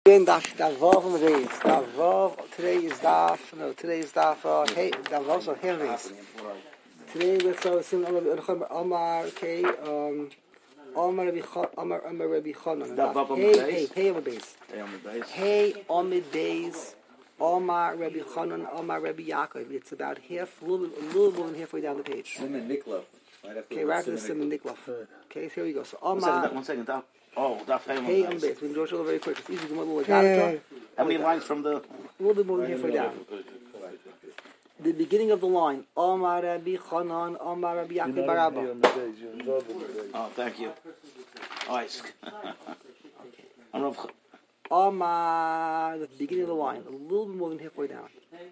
Today is daf. Hey, daf of Henry's. Today let's start with Omar. Okay, Omar Rabbi Chanan. Hey, on the base. Hey, on the base. Omar Rabbi Chanan, Omar Rabbi Yaakov. It's about half, a little more than halfway down the page. Okay, right after the Simon Niklov. Okay, so here we go. So Omar. One second. That's Hey, on the base. We can go through very quick. It's easy to go how many lines from the... A little bit more than halfway down. The beginning of the line. Omar Rabbi Chanan, Omar Rabbi Yaakov Barabba. Oh, thank you. Omar, the beginning of the line. A little bit more than halfway down.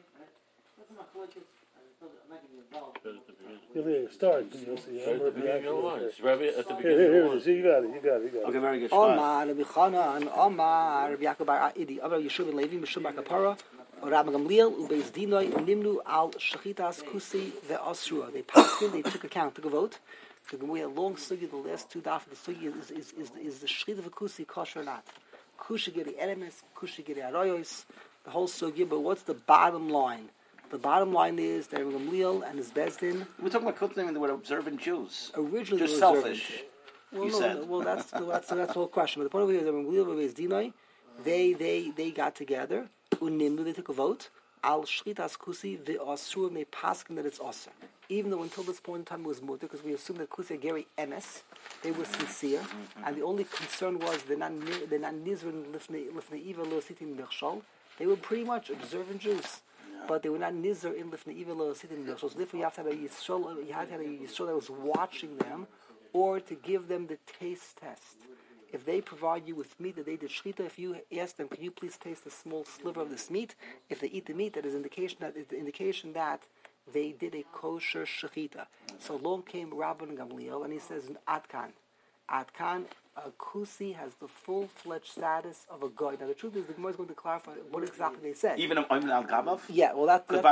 Start. You'll see. At the beginning of the line. Here it is. You got it. Okay, very good. Omar Rabbi Chanan, Omar Rabbi Yaakov Bar Idi, Omar Yeshua ben Levi, Mishum Bar Kapara, Rabbi Gamliel, Ubeis Dinoi, Nimnu al Shachitas Kusi ve'Asrua. They passed in. They took a vote. We had a long sugi. The last two daf of the sugi is the shechita of a kusi kosher or not? Kushi geri eremes, kushi geri aroyos. The whole sugi. But what's the bottom line? The bottom line is that Rabbi Gamliel and his bezdin. We're talking about kultim and they were observant Jews. Originally, just selfish. Said. Well, that's the whole question. But the point of view is that Rabbi Gamliel and Beis Dinai, they got together. Unimnu, they took a vote. Al shchitas kusi ve'asur me paskin that it's aser. Even though until this point in time it was mutter, because we assume that kusi geri emes, they were sincere, and the only concern was they're not nizrin lifnei eva lo sitin nechshol. They were pretty much observant Jews. But they were not nizar in lifnei eva lo sitin nechshol. So therefore you have to have a yisrael that was watching them, or to give them the taste test. If they provide you with meat that they did shechita, if you ask them, can you please taste a small sliver of this meat? If they eat the meat, that is the indication that they did a kosher shechita. So along came Rabban Gamliel, and he says, Adkan, a kusi has the full-fledged status of a goy. Now the truth is, the Gemara is going to clarify what exactly they said. Even al Gabav? Yeah, well that's really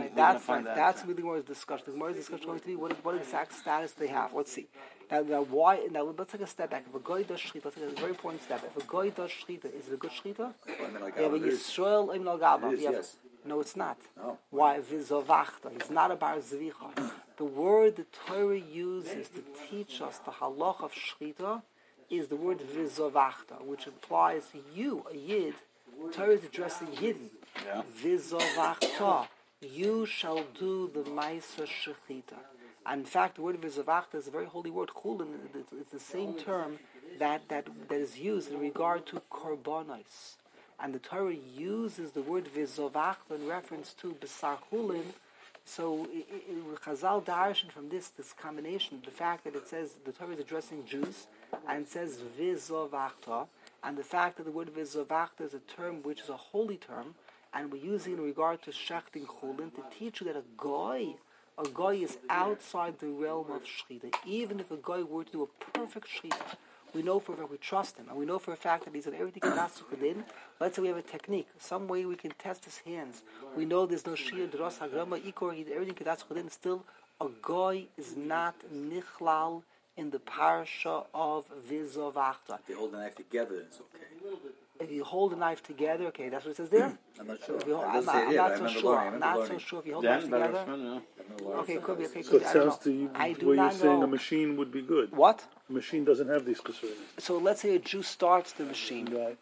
the Gemara's discussion. The Gemara's discussion going to be what exact status they have. Let's see. Now let's take a step back. If a goy does shechita, let's take a very important step. If a goy does shechita, is it a good shechita? Yeah, but Yisrael Ibn al-Gabav. No, it's not. No. Why? Vizovachta. It's not a bar zvicha. The word the Torah uses to teach us the halach of shechita is the word vizovachta, which implies you, a yid. Torah is addressing yidden. Yeah. Vizovachta. You shall do the ma'aser shechita. And in fact, the word vizovachta is a very holy word. Chulin. It's the same term that is used in regard to korbanos. And the Torah uses the word vizovachta in reference to besar chulin. So Chazal darshan from this combination, the fact that it says the Torah is addressing Jews, and it says vizovachta, and the fact that the word vizovachta is a term which is a holy term, and we're using in regard to shechting chulin to teach you that a goy is outside the realm of shechita. Even if a goy were to do a perfect shechita, we know for a fact we trust him, and we know for a fact that he's done everything in. Let's say we have a technique, some way we can test his hands. We know there's no shir, dros, hagrama, ikor, he did everything in. Still, a goy is not nichlal in the parsha of vizovachta. If they hold the knife together, it's okay. If you hold the knife together, okay, that's what it says there? I'm not sure. I'm not so sure if you hold the knife together. Okay, could be. So it sounds to you where you're saying a machine would be good. What? A machine doesn't have these chesurim. So let's say a Jew starts the machine. Right.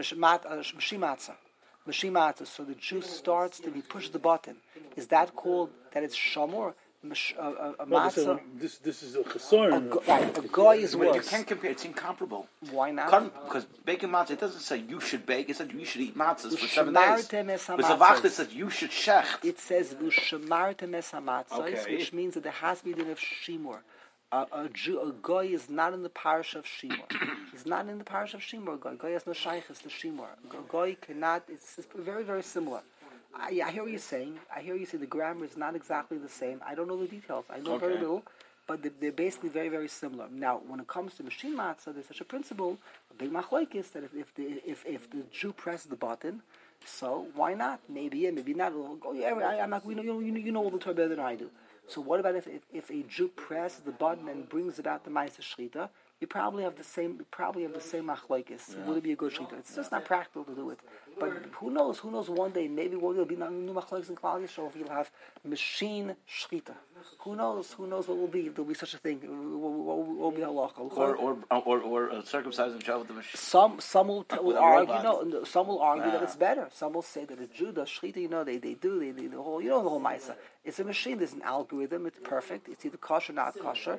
Mashimata. So the Jew starts he pushes the button. Is that called that it's shamor? Matzah. This is a chesurim. A goy is worse. You can't compare. It's incomparable. Why not? Because baking matzah, it doesn't say you should bake. It says you should eat matzahs for 7 days. But it says you should shecht. It says v'shemartem es hamatzos, which means that there has to be the din of shimur. A goy is not in the parish of shimur. He's not in the parish of shimur. Goy has no shaychus to shimur. Goy cannot. It's very, very similar. I hear what you're saying. The grammar is not exactly the same. I don't know the details. I know very little, but they're basically very, very similar. Now, when it comes to machine matzah, there's such a principle, a big machlokes, that if the Jew presses the button, so why not? Maybe not. You know all the Torah better than I do. So what about if a Jew presses the button and brings about the ma'aser shechita? you probably have the same machlokes. Would it be a good shita? It's just not practical to do it. But who knows? Who knows? One day maybe there'll be new machlokes in Klal Yisrael. If you'll have machine shchita, who knows? Who knows what will be? There'll be such a thing. What will be halacha? Or circumcised and child with the machine. Some will argue. No, some will argue that it's better. Some will say that it's Judah shchita. They do the whole. The whole ma'isa. It's a machine. There's an algorithm. It's perfect. It's either kosher, not kosher.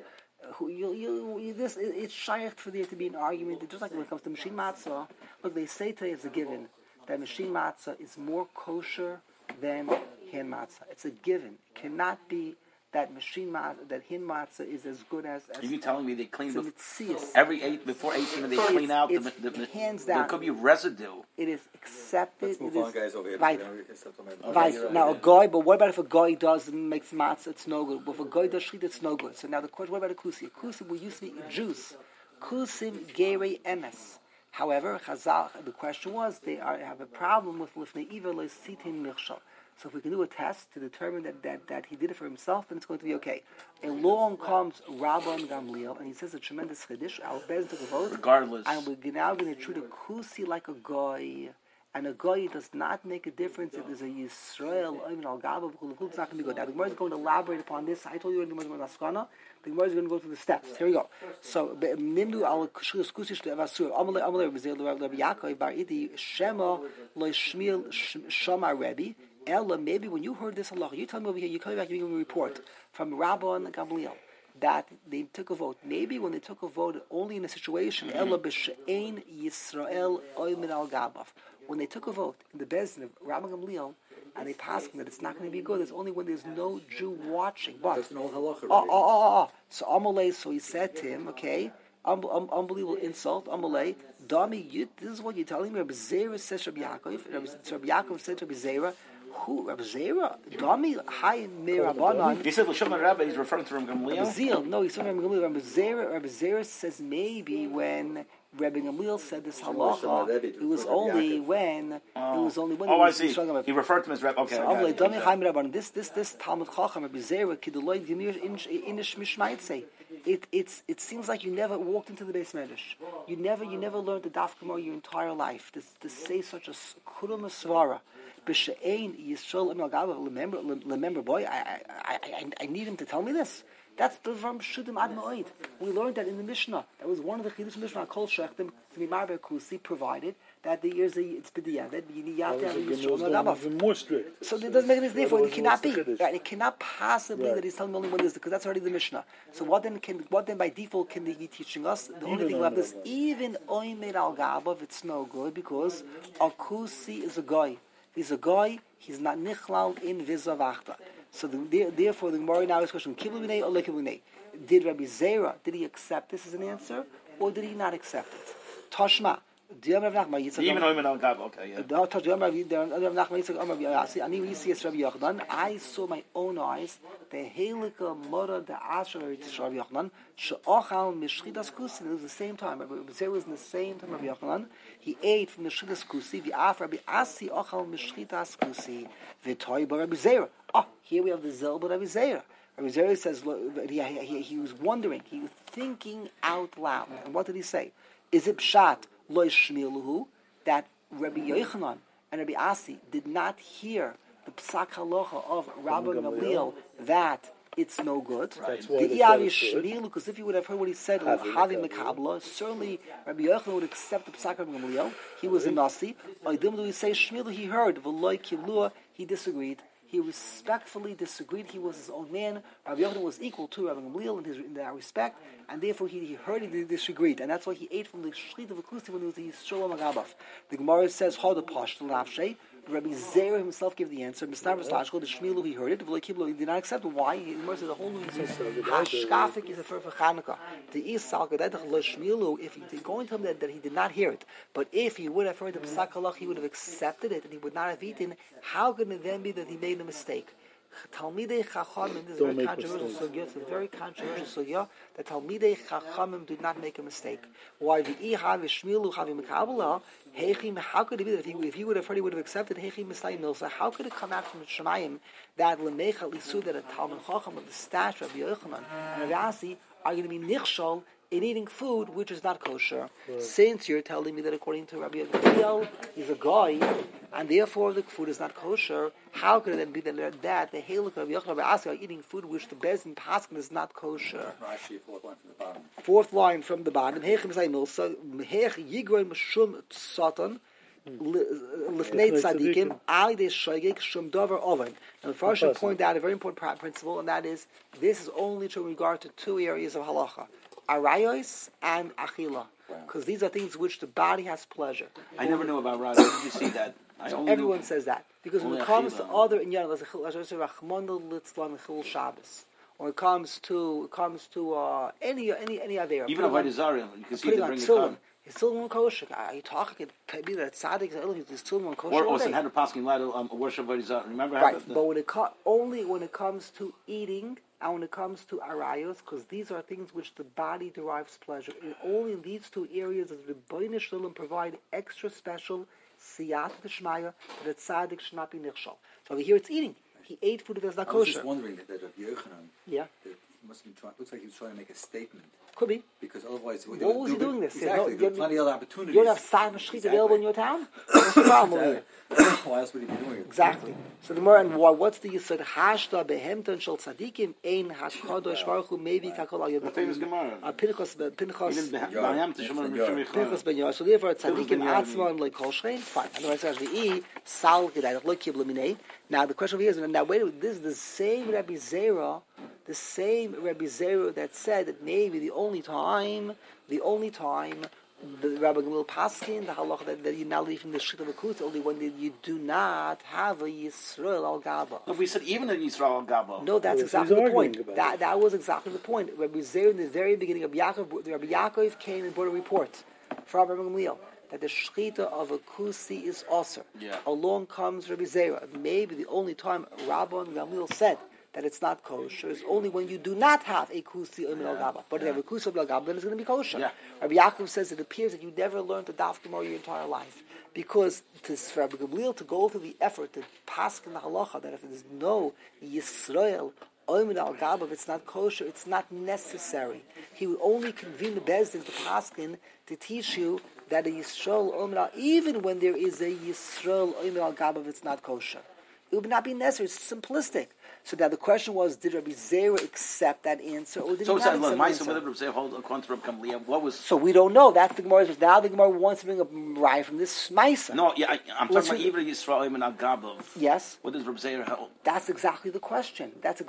It's shaykh for there to be an argument. Just like when it comes to machine matzah, look, they say today it's a given that machine matzah is more kosher than hin matzah. It's a given. It cannot be that machine matzah, that hin matzah is as good as. You telling me they clean before 18 they so clean out the hands down. There could be residue. It is accepted. Let's move on, guys, over here. Right. Now a guy, but what about if a guy makes matzah? It's no good. But if a guy does shchita, it's no good. So now the question: what about a kusi? A kusi will used to be juice. Kusim gerei emes. However, Chazal, the question was they have a problem with lifnei iver leisitin milchshal. So if we can do a test to determine that he did it for himself, then it's going to be okay. Along comes Rabban Gamliel, and he says a tremendous chiddush. Our Bezdin took a vote. Regardless. And we're now going to treat a kusi like a goy. And a goy does not make a difference if there's a Yisrael, Oymen al-Gaba, it's not going to be good. Now the Gemara is going to elaborate upon this. I told you in the Gemara Naskana. The Gemara is going to go through the steps. Here we go. So, Nimdu al-Kushus Kusish Levasur, Amalei Rabbi Yaakov Bar Idi, Shema, Loi Shmiel, Shama Rebbe, Ella, maybe when you heard this halacha, you tell me over here, you come back, you're giving a report from Rabban Gamliel that they took a vote. Maybe when they took a vote only in a situation, Ella b'she'ein Yisrael Oymen al-Gabav. When they took a vote in the Bezdin of Rabban Gamliel, and they passed that it's not going to be good, it's only when there's no Jew watching. But that's an old halacha. So Amalei, so he said to him, okay, unbelievable insult, Amalei, Dami, this is what you're telling me. Rabbi Zera says Rabbi Yaakov. Rabbi Yaakov said to Rabbi Zera, who? Rabbi Zera? Dami, hi, me Rabbanan. He said, L'shon Rabbi, he's referring to Rabbi Gamliel. Rabbi Zil, no, he's talking about Rabbi Gamliel. Rabbi Zera says maybe when Rabbi Gamliel said this halacha, it was only when I see. He referred to him as Rabbi. Okay. This Talmud Chacham, Rabbi Zera, Kideloid Gemir Inish Mishmaitze. It seems like you never walked into the Beis Medrash. You never learned the Daf Gemara your entire life. To say such a kurum svara, b'she'ein Yisrael lemember boy. I need him to tell me this. That's the from Shudim Ad Ma'od. We learned that in the Mishnah. That was one of the Chiddush Mishnah. Kol Shechtim Tzimimar Kusi provided that it's b'diavad. You have to have a Yisrael Nagabav. Even more strict. So it doesn't make any difference. It cannot be. Right? It cannot possibly that he's telling me only one is because that's already the Mishnah. So what then by default can he be teaching us? The only thing left is even Oymed al Gabav. It's no good because a Kusi is a guy. He's a guy. He's not nichlal in vizavachta. So therefore, the Gemara now is question: Kiblu b'nei or le kiblu b'nei? Did Rabbi Zera accept this as an answer, or did he not accept it? Toshma. Even Oymen al-Gab, okay, yeah. I saw my own eyes the Helika Mora the Asher Rabbi Yochanan she'ochal mishchitas kusi. It was the same time. Rabbi Zera was in the same time. Rabbi Yochanan he ate from the shchitas kusi. V'af Rabbi Asi ochal mishchitas kusi. V'toy bar Rabbi Zera. Here we have the Zel but Rabbi Zera. Rabbi Zera says he was wondering. He was thinking out loud. And what did he say? Is it pshat? That Rabbi Yochanan and Rabbi Asi did not hear the psak halacha of Rabbi Gamliel that it's no good. Because if you would have heard what he said of Havi Mekabla, certainly Rabbi Yochanan would accept the psak of Gamliel. He was a Nasi. He say Shmilu he heard V'loi Kilua he disagreed. He respectfully disagreed. He was his own man. Rabbi Yochanan was equal to Rabbi Gamliel in that respect, and therefore he heard he disagreed, and that's why he ate from the shchit of Akusi when he was the Yisroel Magabav. The Gemara says, "How the pashtul nafshe." Rabbi Zera himself gave the answer. Mishnah Slashko, the Shmilu, he heard it. V'lo Kiblo, he did not accept it. Why? The Gemara says the whole new Hashkafik is a for Chanukah. The Isal Gadetach Lo Shmilu. If he did going to him that he did not hear it, but if he would have heard the Psak Halach, he would have accepted it, and he would not have eaten. How could it then be that he made a mistake? Talmidei Chachamim, this is very controversial sugya. It's a very controversial sugya that Talmidei Chachamim did not make a mistake. Why the Iha v'Shmilu Chavi Mekabala? How could it be that if he would have heard, he would have accepted Heichim Mislayim Milsa? How could it come out from Shemayim that Lemecha Lisu that a Talmid Chacham of the stash of Yochanan and Rabbi Asi are going to be nichshol in eating food which is not kosher. Right. Since you're telling me that according to Rabbi Gamliel, he's a guy, and therefore the food is not kosher, how could it then be that the Halak Rabbi Yochanan are eating food which the Bezdin Paskin is not kosher? Rashi, fourth line from the bottom. Hech yigroy mishum satan lifnei tzadikim ali de shoygik shum dover oven. And the first should point out a very important principle, and that is this is only true in regard to two areas of halacha: arayos and achila, because these are things which the body has pleasure. I never knew about arayos. Did you see that? Everyone says that because when it comes to other inyan, like Rachmana litzlan chil Shabbos. Or it comes to any other. Even avodah zarah, you can see the bring the it's still one kosher. Are you talking? Maybe that tzaddik is still one kosher. Or Sanhedrin Paskin allowed to worship avodah zarah. Remember, right? But only when it comes to eating and when it comes to arayos, because these are things which the body derives pleasure. And only in these two areas does the Rebbeinu Shalom provide extra special siyata d'shmaya that the tzaddik should not be nichshal. So over here it's eating. He ate food that's not kosher. I was just wondering that Rabbi Yochanan, yeah, that he must have been trying. Looks like he was trying to make a statement. Could be, because otherwise, what was he doing this? Exactly, there are plenty of other opportunities. You don't have Simon Shchita available in your town. What's the problem here? Why else would he be doing it? Exactly. So the more and what's the yisod hashda behemton shel tzadikim ein hakadosh baruch hu maybe kakol ayod. The famous Gemara. Pinchas ben Yair. So therefore tzadikim atzman like kolshrein. Fine. Otherwise, as we sal gedayach lo kibla minei. Now the question here is, now wait a minute, this is the same Rabbi Zera that said that maybe the only time the Rabbi Gamliel Paskin, the halacha that you're not leaving the shit of a kutz only when you do not have a Yisrael al Gaba. If we said even a Yisrael al Gaba. No, that's exactly the point. That was exactly the point. Rabbi Zera in the very beginning of Rabbi Yaakov came and brought a report from Rabbi Gamliel that the shchita of a kusi is osir. Yeah. Along comes Rabbi Zera. Maybe the only time Rabban Gamliel said that it's not kosher is only when you do not have a kusi or al gaba. But if you have a kusi or al gaba, then it's going to be kosher. Yeah. Rabbi Yaakov says it appears that you never learned the daf gemara your entire life, because for Rabbi Gamliel to go through the effort to paskin the halacha that if there's no Yisrael al gaba, if it's not kosher, it's not necessary. He would only convene the bezdin to paskin to teach you that a Yisrael even when there is a Yisrael al gaba, if it's not kosher, it would not be necessary. It's simplistic. So now the question was, did Rabbi Zera accept that answer, or did he not accept that answer? So Rabbi Zera hold according to Rabbi Gamliel, what was? So we don't know. That's the Gemara. Now the Gemara wants to bring a raya from this Maisa. No, yeah, I'm talking about even Yisrael al Gaba. Yes. What does Rabbi Zera hold? That's exactly the question. Rabbi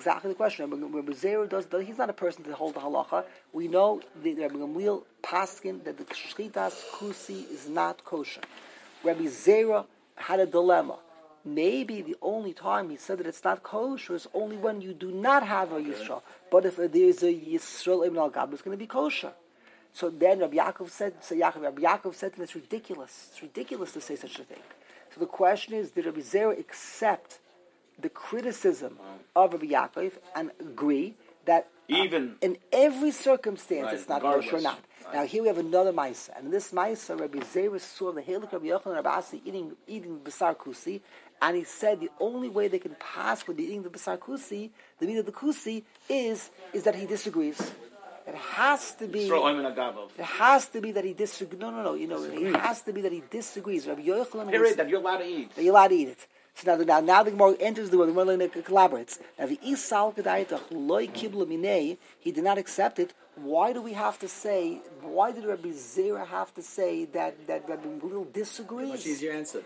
Zera does. He's not a person to hold the halacha. We know that Rabbi Gamliel paskin that the shchitas kusi is not kosher. Rabbi Zera had a dilemma. Maybe the only time he said that it's not kosher is only when you do not have a Yisrael. But if there's a Yisrael ibn al-Gab, it's going to be kosher. So then Rabbi Yaakov said to him, it's ridiculous. It's ridiculous to say such a thing. So the question is, did Rabbi Zera accept the criticism of Rabbi Yaakov and agree that even in every circumstance it's not kosher or not? Right. Now here we have another Maisa, and in this Maisa, Rabbi Zera saw the Halak Rabbi Yochanan and Rabbi Asi eating Basar Kusi, and he said the only way they can pass with eating the Basar Kusi, the meat of the Kusi, is that he disagrees. It has to be. It has to be that he disagrees. No. It has to be that he disagrees. Rabbi Yochanan. Period. That you're allowed to eat. That you're allowed to eat it. So now the Gemara enters the world. The Gemara collaborates. Now the Isal Kedayitach Loi Kibla Minei, he did not accept it. Why do we have to say? Why did Rabbi Zera have to say that Rabbi Gamliel disagrees? Much easier answer.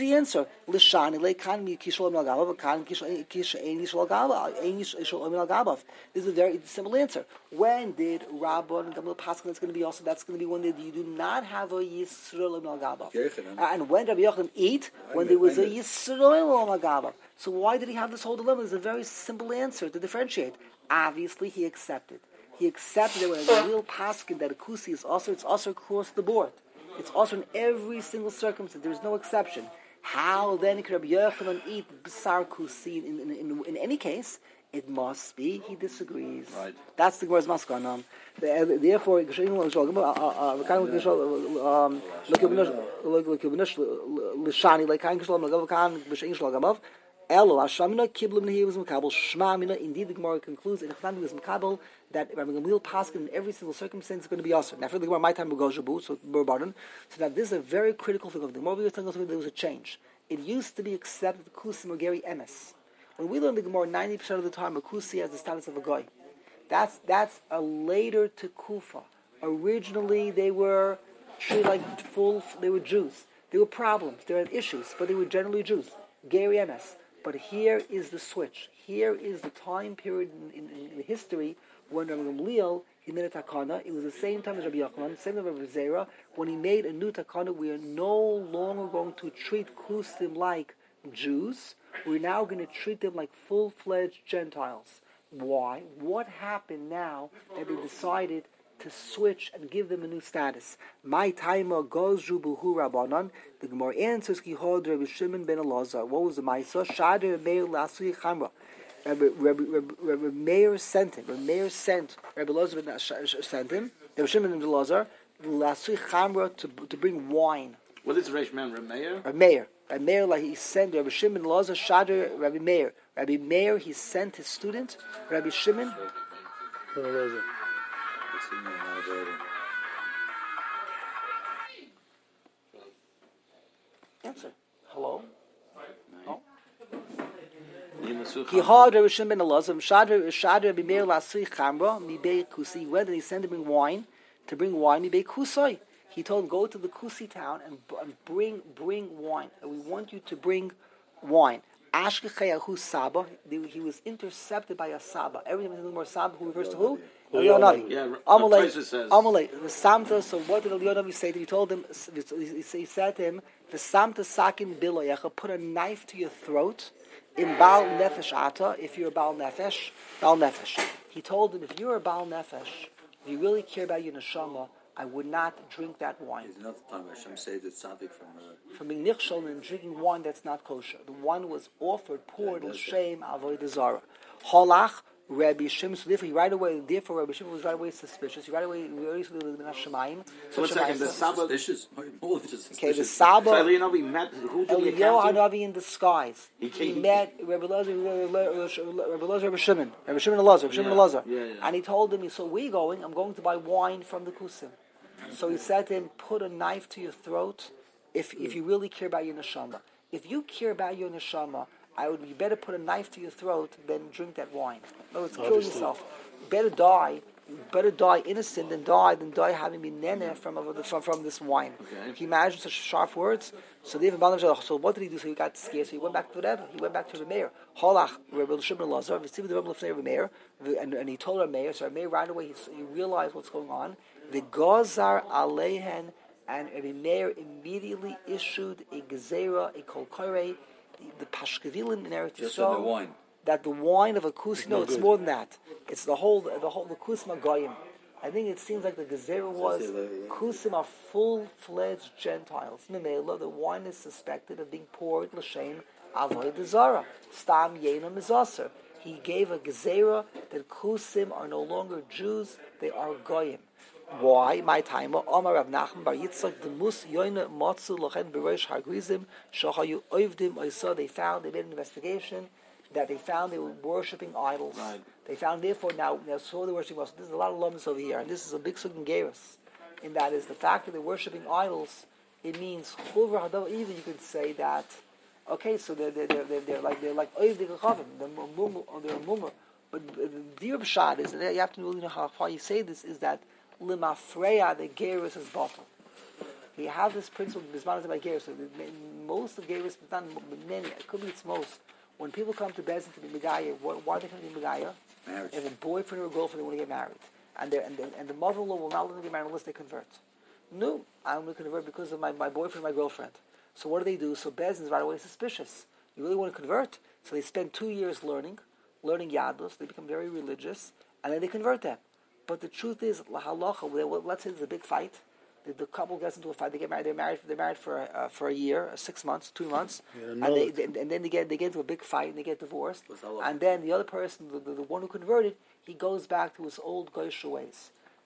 Lishani lekan kishol al gavav, kan kish ein yishol al gavav. This is a very simple answer. When did Rabban Gamliel Paskin? That's going to be also. That's going to be when you do not have a Yisrael al gavav. And when Rabbi Yochanan eat, when there was a Yisrael al gavav. So why did he have this whole dilemma? There's a very simple answer to differentiate. Obviously, he accepted. He accepted that when a real paskin that a kusi is also, it's also across the board. It's also in every single circumstance. There is no exception. How then could Rabbi Yochanan eat b'sar kusi in any case? It must be he disagrees. Right. That's the Gemara's maskana. Therefore, Elo Hashamina Kiblim Nehi was Makabel Shma Mina. Indeed, the Gemara concludes in Echnami was Makabel that Rabbi Gamliel Paskin in every single circumstance is going to be also. Now, for the Gemara, my time will go Shabu, so Burbaran. So that this is a very critical thing of the Gemara. We were telling us there was a change. It used to be accepted that Kusim or Gary Emes. When we learn the Gemara, 90% of the time, a Kusi has the status of a guy. That's a later to Kufa. Originally, they were treated like they were Jews. There were problems, there had issues, but they were generally Jews. Gary Emes. But here is the switch. Here is the time period in history when Rabbi Gamliel, he made a takana. It was the same time as Rabbi Yochanan, same time as Rabbi Zera. When he made a new takana, we are no longer going to treat Kusim like Jews. We're now going to treat them like full-fledged Gentiles. Why? What happened now that they decided to switch and give them a new status? My taima gozru buhu rabbanon. The Gemara answers ki hod Rabbi Shimon ben Elazar. What was the ma'isa? Shadr Meir lasui chamra. Rabbi Meir sent him. Rabbi Meir sent Rabbi Elazar sent him. Rabbi Shimon ben Elazar lasui chamra to bring wine. What is Reish Man? Rabbi Meir? Rabbi Meir. Rabbi Meir, like he sent Rabbi Shimon ben Elazar Shadr Rabbi Meir. Rabbi Meir, he sent his student Rabbi Shimon. Answer. Hello? No? He had Rabbi Shimon ben Elazar, Shad Rabbi Meir Lasui Chamra, Mibei Kusi. Where did he send to bring wine? To bring wine, Mibei Kusoi. He told him, go to the Kusi town and bring wine. And we want you to bring wine. Ashkechayahu Saba, he was intercepted by a Saba. Every time there's more Saba, who refers to who? Eliyahu Yeah, Amalei, the Samta. So what did Eliyahu say to him? He told him, he said to him, the Samta Sakin Biloyecha, put a knife to your throat in Baal Nefesh Ata, if you're a Baal Nefesh. He told him, if you're a Baal Nefesh, if you really care about your neshama, I would not drink that wine. There's another time Hashem saved the tzaddik from being nichshol and drinking wine that's not kosher. The wine was offered, poured, l'shem avodah zara. Holach Rabbi Shimon. So therefore, Rabbi Shimon was right away suspicious. He already saw the Minah Shemaim. So what's that? The Saba. Okay, the Saba. So Eliyahu met who did he encounter? Eliyahu Hanavi in disguise. He met Rabbi Elazar, Rabbi Shimon Elazar. Yeah. And he told him, so where are you going? I'm going to buy wine from the Kusim. So he said to him, put a knife to your throat if you really care about your neshama. If you care about your neshama, I would be better put a knife to your throat than drink that wine. No, it's kill yourself. Better die innocent than die having been nene from this wine. Okay. Can you imagine such sharp words? So what did he do? So he got scared. So he went back to whatever. He went back to the mayor. Holach Rabbi Shimon Elazar. And he told our mayor. So our mayor right away he realized what's going on. The Gozar Alehen, and Rabbi Meir immediately issued a gezerah, a kol koreh, the Pashkevilim in Eretz Yisrael, that the wine of a kusi. No, it's more than that. It's the kusim goyim. I think it seems like the gezerah was kusim are full-fledged Gentiles. Memela, the wine is suspected of being poured l'shem avodah zara. Stam yenam mizaser. He gave a gezerah that kusim are no longer Jews; they are goyim. Why? My time. Omar Rav Nachman Bar Yitzchak the Mus Yoina Matzu Lochen Bereish Hagrizim Shachayu Oivdim. I saw they made an investigation that they found they were worshiping idols. Right. They found therefore now so they worshiping idols. There's a lot of lamas over here, and this is a big sukkah gerus. And that is the fact that they're worshiping idols. It means chuvra hadav. Even you could say that. Okay, so they're like oivdim chavim. They're a mumma. But the dear b'shad is that you have to really know how far you say this is that. Limafreya, the gerus is bottle. We have this principle, by gerus. So most of gerus, but not many, it could be it's most. When people come to Bezin to be Megaya, why do they come to be Megaya? Marriage. If a boyfriend or a girlfriend, they want to get married. And the mother-in-law will not let them get married unless they convert. No, I'm going to convert because of my boyfriend and my girlfriend. So what do? So Bezin is right away suspicious. You really want to convert? So they spend 2 years learning Yadus, they become very religious, and then they convert them. But the truth is, halacha. Let's say there's a big fight. The couple gets into a fight. They get married. They're married for a year, 6 months, 2 months, and then they get into a big fight and they get divorced. And then the other person, the one who converted, he goes back to his old goyish ways.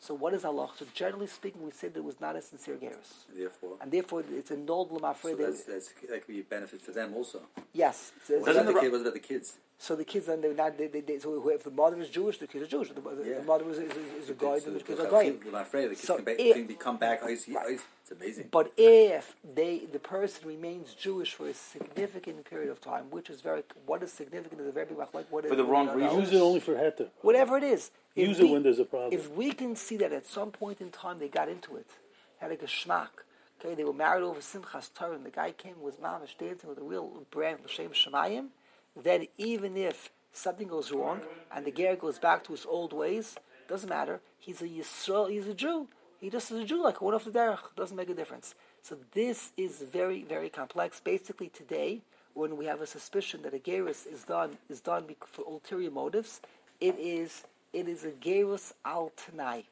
So what is Allah? So generally speaking, we said it was not a sincere gerus. Therefore, it's a nod l'mafrei. So that could be a benefit for them also. Yes. So what about the kids? So the kids, then they're not. So if the mother is Jewish, the kids are Jewish. The mother is a guy, then the kids are goyim. I'm afraid the kids can come back. It's amazing. But if the person remains Jewish for a significant period of time, which is what is significant is a very big like what for the wrong reason. Use it only for heter. Whatever it is. Use it when there's a problem. If we can see that at some point in time they got into it, had a geschmack. Okay, they were married over Simchas Torah, and the guy came with mamish dancing with a real brand L'Shem Shemayim. Then even if something goes wrong and the ger goes back to his old ways, doesn't matter. He's a Yisrael. He's a Jew. He just is a Jew, like one off the derech. Doesn't make a difference. So this is very, very complex. Basically, today, when we have a suspicion that a gerus is done for ulterior motives, it is a gerus al tanai,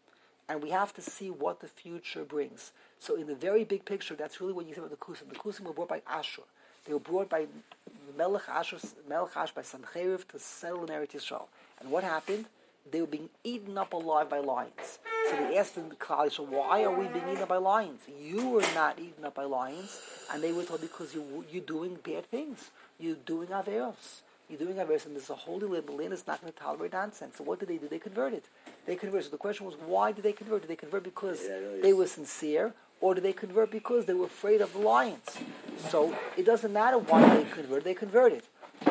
and we have to see what the future brings. So, in the very big picture, that's really what you say about the kusim. The kusim were brought by Ashur. They were brought by Melech Ashur by Sancheriv to settle in Eretz Yisrael. And what happened? They were being eaten up alive by lions. So they asked the Klal Yisrael, why are we being eaten up by lions? You were not eaten up by lions. And they were told, because you're doing bad things. You're doing averos. And there's a holy land. The land is not going to tolerate nonsense. So what did they do? They converted. So the question was, why did they convert? Did they convert because they were sincere? Or did they convert because they were afraid of the lions? So it doesn't matter why they converted.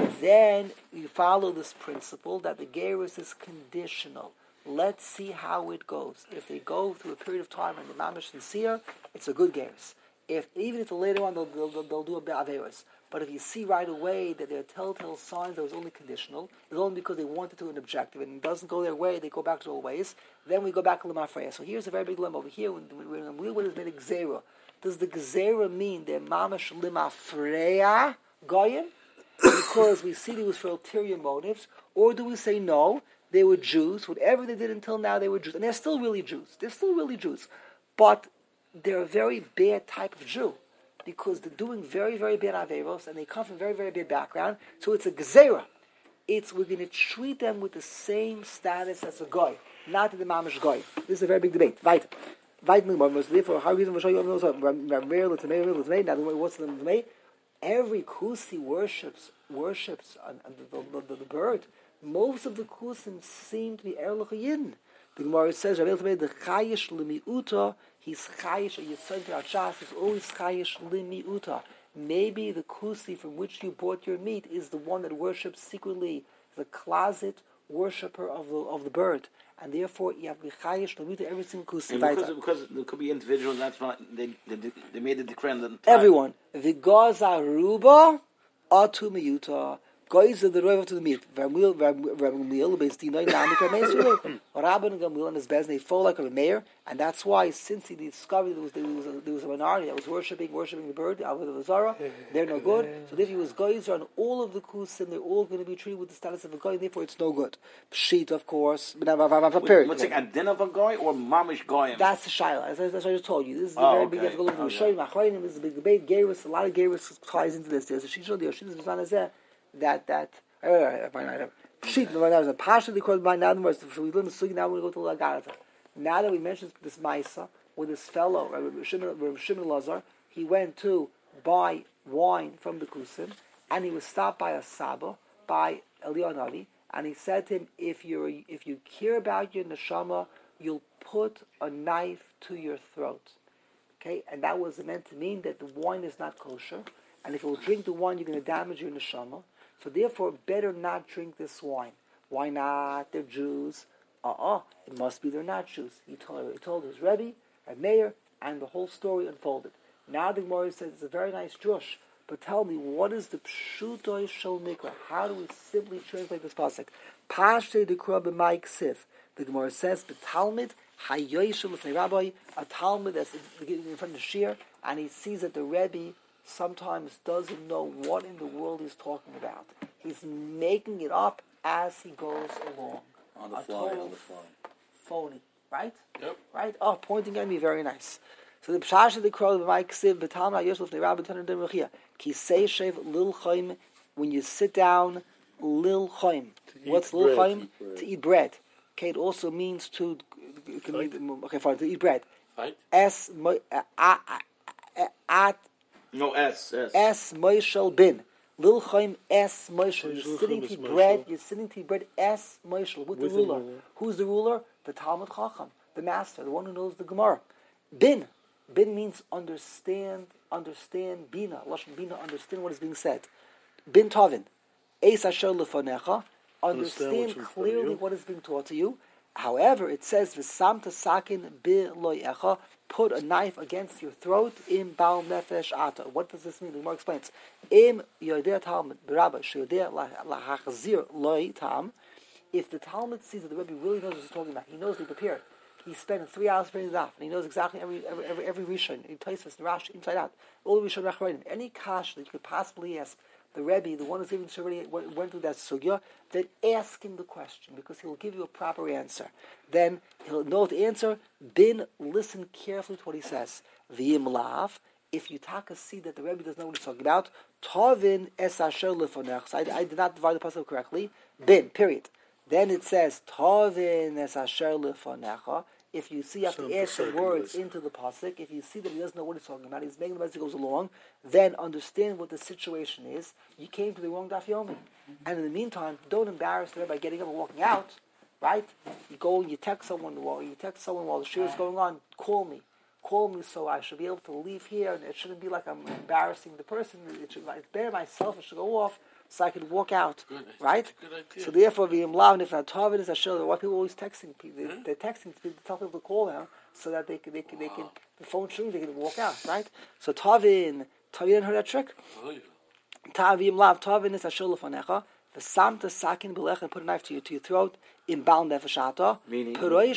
Then you follow this principle that the gerus is conditional. Let's see how it goes. If they go through a period of time and the mamish sincere, it's a good gerus. Even if later on they'll do a bit of averos. But if you see right away that there are telltale signs that it was only conditional, it's only because they wanted to an objective, and it doesn't go their way, they go back to their old ways, then we go back to L'mafreya. So here's a very big dilemma. Over here, when is made a gzera, does the gzera mean they're mamash L'mafreya goyim? Because we see it was for ulterior motives, or do we say no, they were Jews, whatever they did until now, they were Jews, and they're still really Jews. But they're a very bad type of Jew, because they're doing very, very bad averos, and they come from very, very bad background. So it's a gezerah. We're going to treat them with the same status as a goy, not the mamash goy. This is a very big debate. Therefore, how reason every kusi worships the bird. Most of the kusim seem to be erlich yidden. The Gemara says, the chayish limiuta, he's chayish, or Yitzhak Rachas, is always chayish limiuta. Maybe the kusi from which you bought your meat is the one that worships secretly, the closet worshipper of the bird. And therefore, you have to be chayish limiuta every single kusi. Because there could be individuals, that's why they made a decree on the time. Everyone. V'gaza ruba atu miyuta. Guys of the river to the meat. Ramil based in Rabban and Gamil and his bez, they fall like a mayor, and that's why since he discovered there was a minority that was worshipping the bird out of the Zara, they're no good. So if he was guys on all of the kusim, they're all going to be treated with the status of a guy, therefore it's no good. Pshit, of course. What's it, a din of a guy or mamish goyim? That's the shaila. As I just told you, this is a very big difficult. This is a big debate. Gerus, a lot of gerus ties into this. There's a shishol, there's a that sheet was a partially called by now. So we learn the sugi now. We go to Lagarata. Now that we mentioned this Maisa with this fellow Rabbi Shimon Lazar, he went to buy wine from the Kusim, and he was stopped by a Saba, by Eliyahu Navi, and he said to him, if you care about your neshama, you'll put a knife to your throat. Okay, and that was meant to mean that the wine is not kosher, and if you will drink the wine, you're going to damage your neshama. So therefore, better not drink this wine. Why not? They're Jews. It must be they're not Jews. He told his Rebbe, a mayor, and the whole story unfolded. Now the Gemara says it's a very nice drush, but tell me, what is the pshutoi shel mikra? How do we simply translate this pasuk? Pashtei dekra b'mai ksiv. The Gemara says, "B'talmid hayoyshel l'fnei rabbi." A talmid that's in front of the shir, and he sees that the Rebbe sometimes doesn't know what in the world he's talking about. He's making it up as he goes along. On the fly. Phony, right? Yep. Right? Pointing at me, very nice. So the pshash of the crow, the Mike Siv, Betam Yosef, the Rabbi Tanner Demrechia, Kisei Shev Lil Chaim, when you sit down, Lil Chaim. What's Lil Chaim? To eat bread. Okay, it also means to fine, to eat bread. Right? No S. Es Moishel bin. Lil Chaim Es Moishel. You're sitting to bread. You're sitting to bread Es Moishel with the ruler. Who's the ruler? The Talmud Chacham, the master, the one who knows the Gemara. Bin. Bin means understand. Understand. Bina. Lashon Bina. Understand what is being said. Bin Tavin. Eis Asher Lefanecha. Understand clearly what is being taught to you. However, it says V'samta Sakin Bi Loyecha. Put a knife against your throat in Baal Nefesh Ata. What does this mean? The Gemara explains. Im Yodeh Talmud B'Rabba Sheyodeh Lahachzir Loi Tam. If the Talmud sees that the Rebbe really knows what he's talking about, he knows he prepared. He spent 3 hours preparing the daf, and he knows exactly every Rishon. He tells us the Rashi inside out. All the Rishon Rachronim. Any kash that you could possibly ask the Rebbe, the one who's even already went through that sugya, then ask him the question, because he'll give you a proper answer. Then he'll know the answer. Then listen carefully to what he says. V'im lav. If you see that the Rebbe doesn't know what he's talking about, Tovin es asher lefonech. So I did not divide the puzzle correctly. Bin, period. Then it says Tovin es asher lefonecha. If you see you have to add some words into the pasuk, if you see that he doesn't know what he's talking about, he's making the as he goes along, then understand what the situation is. You came to the wrong daf yomi. And in the meantime, don't embarrass the Rebbe by getting up and walking out, right? You go and you text someone while the shir is going on, call me so I should be able to leave here, and it shouldn't be like I'm embarrassing the person. It's better myself, it should go off so I can walk out, right? So therefore, v'im lav and if not tovin is asher. Why people always texting people? They're texting to tell people to call them so that they can the phone tree, they can walk out, right? So tovin heard that trick. V'im lav tovin is asher lefanecha. The samta sakin belech and put a knife to your throat in bal nefeshata. Meaning,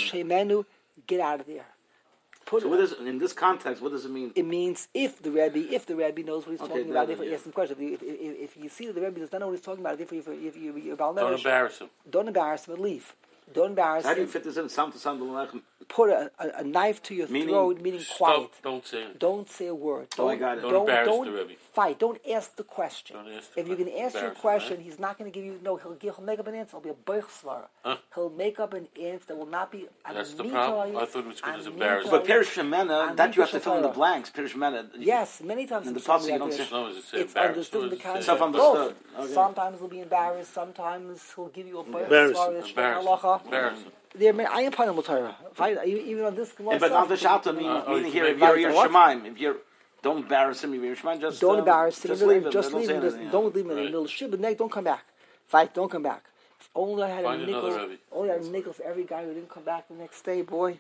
get out of there. In this context, what does it mean? It means if the Rebbe knows what he's talking about, if he asks him questions. If you see that the Rebbe does not know what he's talking about, if you're don't embarrass him. Don't embarrass him and leave. Don't embarrass him. How do you fit this in? Sam Put a knife to your throat, meaning quiet. Don't say it. Don't say a word. I got it. Don't embarrass the Rebbe. Fight. Don't ask the question. If you can ask your question, he's not going to give you. No, he'll make up an answer. It'll be a boich svara. He'll make up an answer that will not be. That's the problem. I thought it was good as embarrassing. But Pirish Shemena, that you have to fill in the blanks. Pirish Shemena. Yes, many times in the passage you don't say. It's understood in the context. Self-understood. Okay. Sometimes he'll be embarrassed. Sometimes he'll give you a boich svara. Embarrassing. I am part of Torah. Even on this. But not the shata meaning here. If you're shemaim, if you're don't embarrass him. If you're shemaim, just don't embarrass him. Just leave him. Don't leave him in the middle of shit. But don't come back. Fight. Don't come back. If only I had Find a nickel. Only I had a nickel for every guy who didn't come back the next day, boy.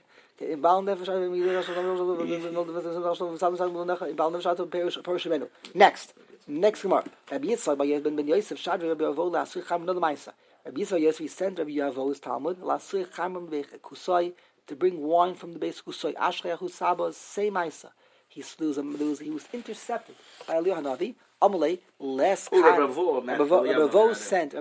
Next Gemara. Rabbi Yitzchak by Ben Yosef Shad Rabbi Avo Lasui Cham another Ma'isa. Rabbi Yitzchak Yosef sent Rabbi Avo's Talmud Lasui Cham Kusoi to bring wine from the base Kusoi. Ashreyahu Sabba's same Ma'isa. He was intercepted by Eliyahu Hanavi. Amalei less kind. Ravo sent.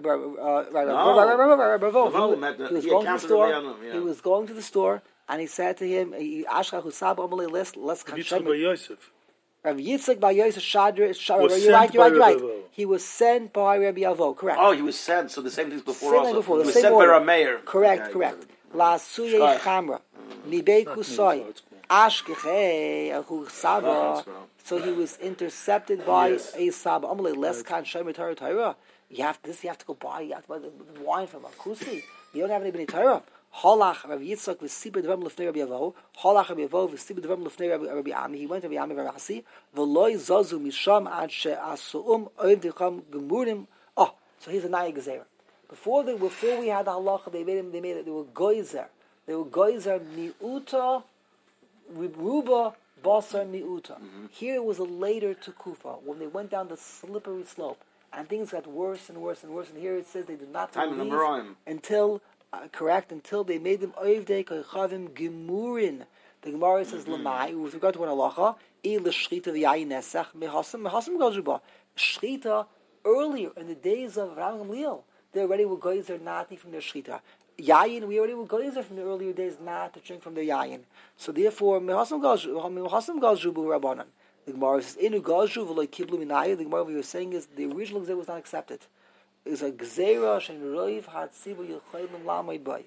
He was going to the store. He was going to the store, and he said to him, "Ashreyahu Sabba Amalei less kind." Rabbi Yitzchak by Yosef Shadra. You're right. He was sent by Rabbi Avo. Correct. Oh, he was sent. So the same thing before. Same also. before. He was sent by Rameir. Correct. La suye chamra mibei kusoi ashkechei ahu saba. So he was intercepted by a saba. Amalei less kan shemer Torah. You have to go buy. You have to buy the wine from a kusi. You don't have any Torah. Halach Rabbi Yitzchak v'sibed dvam lefnei Rabbi Avo. Halach Rabbi Avo v'sibed dvam lefnei Rabbi Ami. He went to Rabbi Ami v'Rasi. V'loi zazu misham ad she'asuum oim dicham gemurim. Oh, so here's a naya gezeira. Before we had the halacha, they were goizer. They were goizer miuta, ruba basar miuta. Here it was a later to Kufa when they went down the slippery slope and things got worse and worse and worse. And here it says they did not leave until they made them oivdei kachavim gemurin. The Gemara says lamai with regard to one halacha il shrita v'yayin nesach mehasam galjuba. Shrita earlier in the days of Ram Gamliel, they already were goyzer not from their shrita. Yayin, we already were goyzer from the earlier days not to drink from their yayin. So therefore mehasam galjubu rabbanan. The Gemara says inu galju v'loy kiblu minayah. The Gemara we were saying is the original gzeira was not accepted. It's a gzeira shein roiv hatzibu yichayim lamay bay.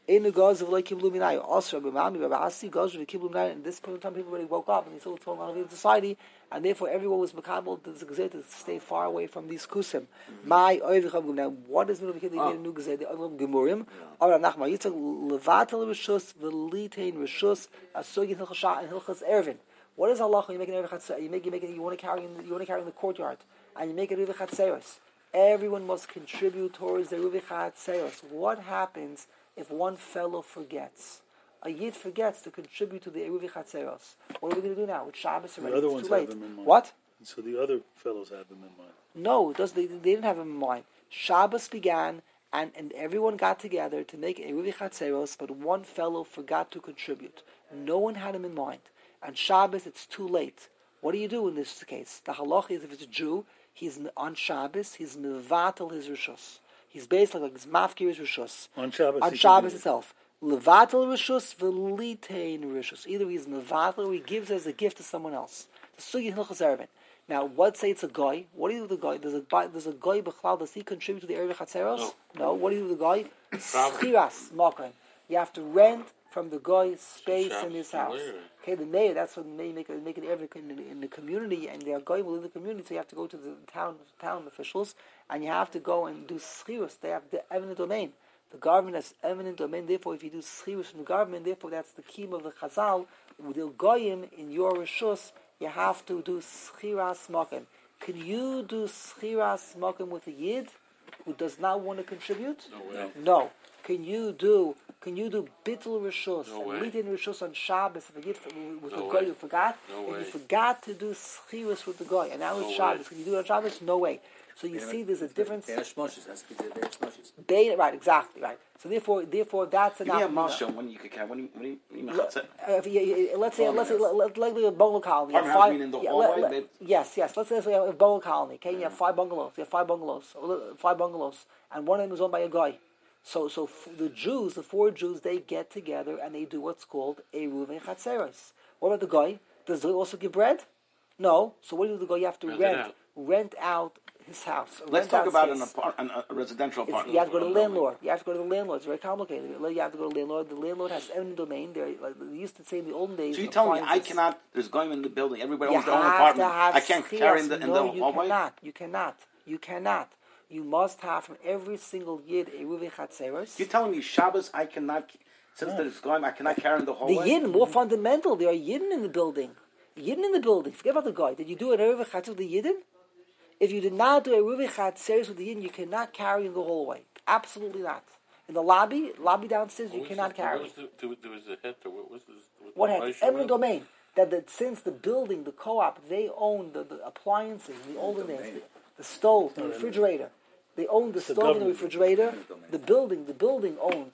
Ein goes of like kiblu minay. Also, Rabbi Mami, Rabbi Asi goes with kiblu minay. And this point in time, people already woke up and they saw what's going on in society, and therefore everyone was makabel to to stay far away from these kusim. My oivich. Now, what does mean? They made a new gezeh. The oivich gemurim. Or nachma yitzak levatel rishus v'litein rishus asugin hilchasha and hilchas ervin. What is Allah? You make an ervin chatzeh. You want to carry in the courtyard, and you make an ervin chatzeros. Everyone must contribute towards the ervin chatzeros. What happens if one fellow forgets? A yid forgets to contribute to the ervin chatzeros. What are we going to do now? With Shabbos already, the other it's ones too late. have them in mind. What? So the other fellows have them in mind. No, they didn't have them in mind. Shabbos began, and everyone got together to make a Ruvi Chatzeros, but one fellow forgot to contribute. No one had him in mind. And Shabbos, it's too late. What do you do in this case? The halach is, if it's a Jew, he's on Shabbos, he's mevatel his rishus. He's basically like his mafkir his rishus. On Shabbos. On Shabbos itself. Levatel rishus, v'litein rishus. Either he's mevatel or he gives as a gift to someone else. The sugi hilchos erevin. Now, what say it's a guy? What do you do with the guy? Does a guy b'chlal, does he contribute to the erevin chatzeros? No. What do you do with the guy? Schiras makan. You have to rent from the guy's space in his house. Okay, the mayor, that's what they make an erevin in the community, and their guy will in the community, so you have to go to the town officials, and you have to go and do schiras. They have the eminent domain. The government has eminent domain, therefore if you do schiras from the government, therefore that's the key of the chazal, with the goyim in your rishus, you have to do schiras makim. Can you do schiras makim with a yid who does not want to contribute? No way. No. Can you do bittul rishus and litin rishus on Shabbos if a yid with the guy who forgot? If you forgot to do schiras with the guy, and now it's Shabbos, can you do it on Shabbos? No way. So you see, there's a difference. Right, exactly, right. So therefore, that's enough. Give me a mashal when you could count. When you let's say a bungalow colony. In the hallway. Yes. Let's say we have a bungalow colony. Okay, you have 5 bungalows. And one of them is owned by a guy. So the 4 Jews, they get together and they do what's called a Ruvei Chatzeros. What about the guy? Does he also give bread? No. So what do you do with the guy? You have to rent out his house. Let's talk about a residential apartment. You have to go to the landlord. It's very complicated. You have to go to the landlord. The landlord has eminent domain. They used to say in the olden days. So you tell me I cannot? There's going in the building. Everybody owns their own apartment. I can't carry in the hallway. You cannot. You must have from every single yid a Ruvei Chatzeros. You're telling me Shabbos I cannot? Since that it's going, I cannot carry in the hallway. The yidden, more fundamental. There are yidden in the building. Forget about the guy. Did you do an Ruvei Chatzeros with the yidden? If you did not do a Ruvei Chatzeros with the yidden, you cannot carry in the hallway. Absolutely not. In the lobby downstairs, you cannot carry. There was a het, or what was this? What het? Eminent domain. That since the building, the co-op, they own the appliances in the olden days, the stove, the refrigerator. They owned the stove and the refrigerator. The building owned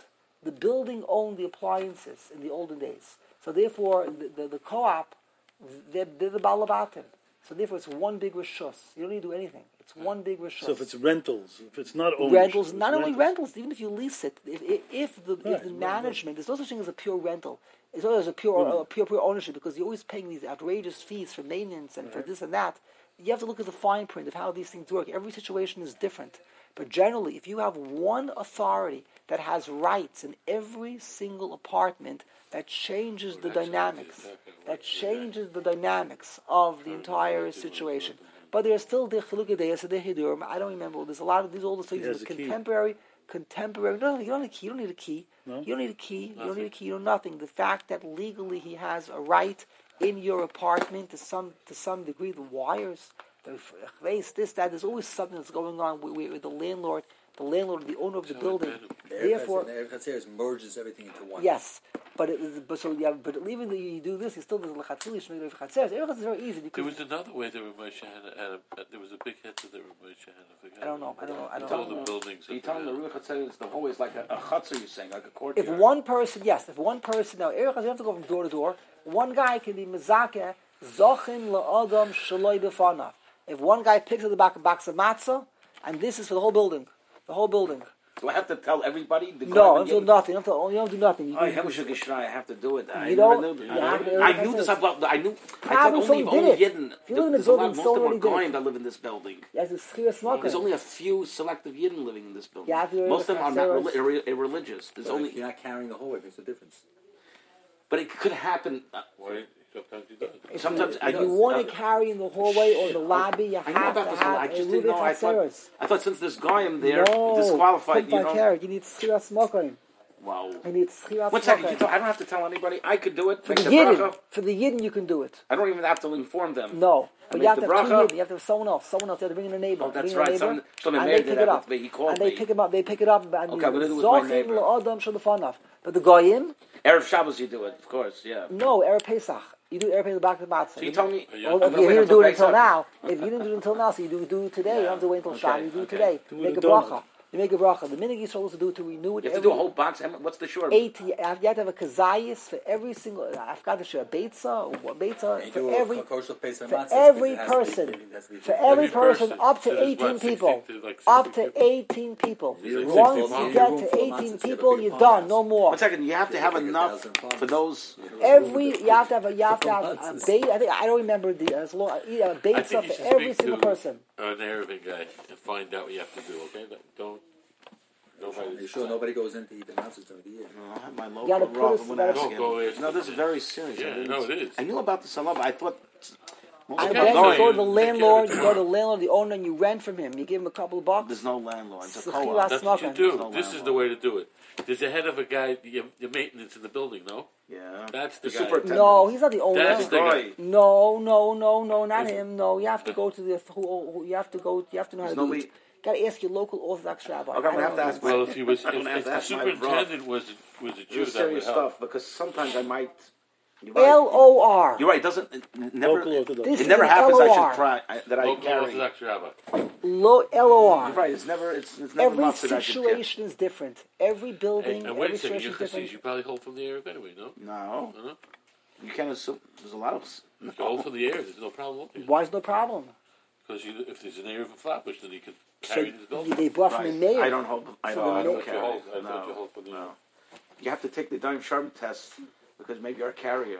the appliances in the olden days. So therefore, the co-op, they're the balabatim. So therefore, it's one big rishus. You don't need to do anything. It's one big rishus. So if it's rentals, if it's not ownership, rentals, not only rentals, even if you lease it, if the management, there's no such thing as a pure rental. It's always a pure ownership, because you're always paying these outrageous fees for maintenance and for this and that. You have to look at the fine print of how these things work. Every situation is different. But generally, if you have one authority that has rights in every single apartment, that changes the dynamics. That changes the dynamics of the entire situation. But there's still the Chilukei Deis and the Hidurim. I don't remember. There's a lot of these older things with contemporary. No, you don't need a key. You don't need a key. No? You don't need a key. You don't need a key. You don't nothing. The fact that legally he has a right in your apartment to some degree, the wires, the this, that. There's always something that's going on with the landlord, the owner of the building. Therefore, the Erev Chatzeros merges everything into one. Yes, but even though you do this, you still does lechatzilis shmei Erev Chatzeros. Erev Chatzeros is very easy. There was another way that Rav Moshe had there was a big hit that Rav Moshe had. I don't know. The buildings. You tell them the Ruach Chatzeros, the hallway is like a chutzner, you're saying, like a courtyard. If one person, now Erev Chatzeros, you have to go from door to door. One guy can be mezakeh zochin la'adam shaloi b'fanav. If one guy picks up the box of matzah, and this is for the whole building, Do I have to tell everybody? No, don't do nothing. You don't do nothing. I have to do it. You don't. I knew this. I knew. I thought only Yidden. If you live in the There's building, most of them are already did Goyim it. that live in this building. Yes, it's Schira Smoker. There's only a few selective Yidden living in this building. Yeah, most of them are not irreligious. There's only. You're not carrying the hallway. Makes a difference. But it could happen. Sometimes he does. Sometimes if you want to carry in the hallway or the lobby, you have to have a little bit of I thought since there's Goyim there, disqualified. You need Schira Smoker. Wow. You need Schira Smoker. 1 second. I don't have to tell anybody. I could do it. For the Yidden, you can do it. I don't even have to inform them. No. But you have to have 2 Yidden. You have to have someone else. You have to bring in a neighbor. Oh, that's right. And they pick it up. He called me. They pick it up. And okay, we'll do it with my neighbor. But the Goyim... Erev Shabbos you do it, of course, yeah. No, Erev Pesach. You do Erev Pesach back to Matzah. So you told me... If you didn't do it until now, if you didn't do it until now, so you do it today. You don't have to wait until Shabbos. You do it today. You make a bracha. You make a bracha. The minute you're supposed to do it to renew it. You have to do a whole box. What's the short? 8. You have to have a kazayis for every single. I forgot to share a beitza for every person. For every person, up to 18 people. Up to 18 people. Once you get to 18 people, you're done. No more. 1 second. You have to have enough for those. You have to have a bait. I don't remember a beitza for every single person. An Arabic guy and find out what you have to do. Okay, don't. You sure nobody goes in to eat the matzahs during the year? No, I have my local Rav. No, this is very serious. Yeah, no, it is. I knew about the salah, but I thought. You go to the landlord, the owner, and you rent from him. You give him a couple of bucks. There's no landlord. It's a co-op. That's what you do. This is the way to do it. There's a head of a guy, your maintenance in the building, no? Yeah. That's the guy. Superintendent. No, he's not the owner. That's the guy. No, not him. No, you have to go to the. You have to know how to do it. Got to ask your local Orthodox rabbi. Okay, I'm gonna have to ask. Well, if the superintendent was a Jew, that serious would help. stuff because sometimes I might. LOR. You're right. It never happens. LOR. I should cry that I Local carry. Orthodox rabbi. LOR. You're right. It's never. Every situation is different. Every building. And wait a every second. situation is different. You probably hold from the air anyway, no? No. You can't assume. There's a lot of. You can hold from the air. There's no problem. Why is no problem? Because if there's an area of a flatbush, then you can carry it in the building. They brought from the mayor. I don't hold. I don't carry. I thought you hold from the air. You have to take the Daim Sharm test because maybe you're a carrier.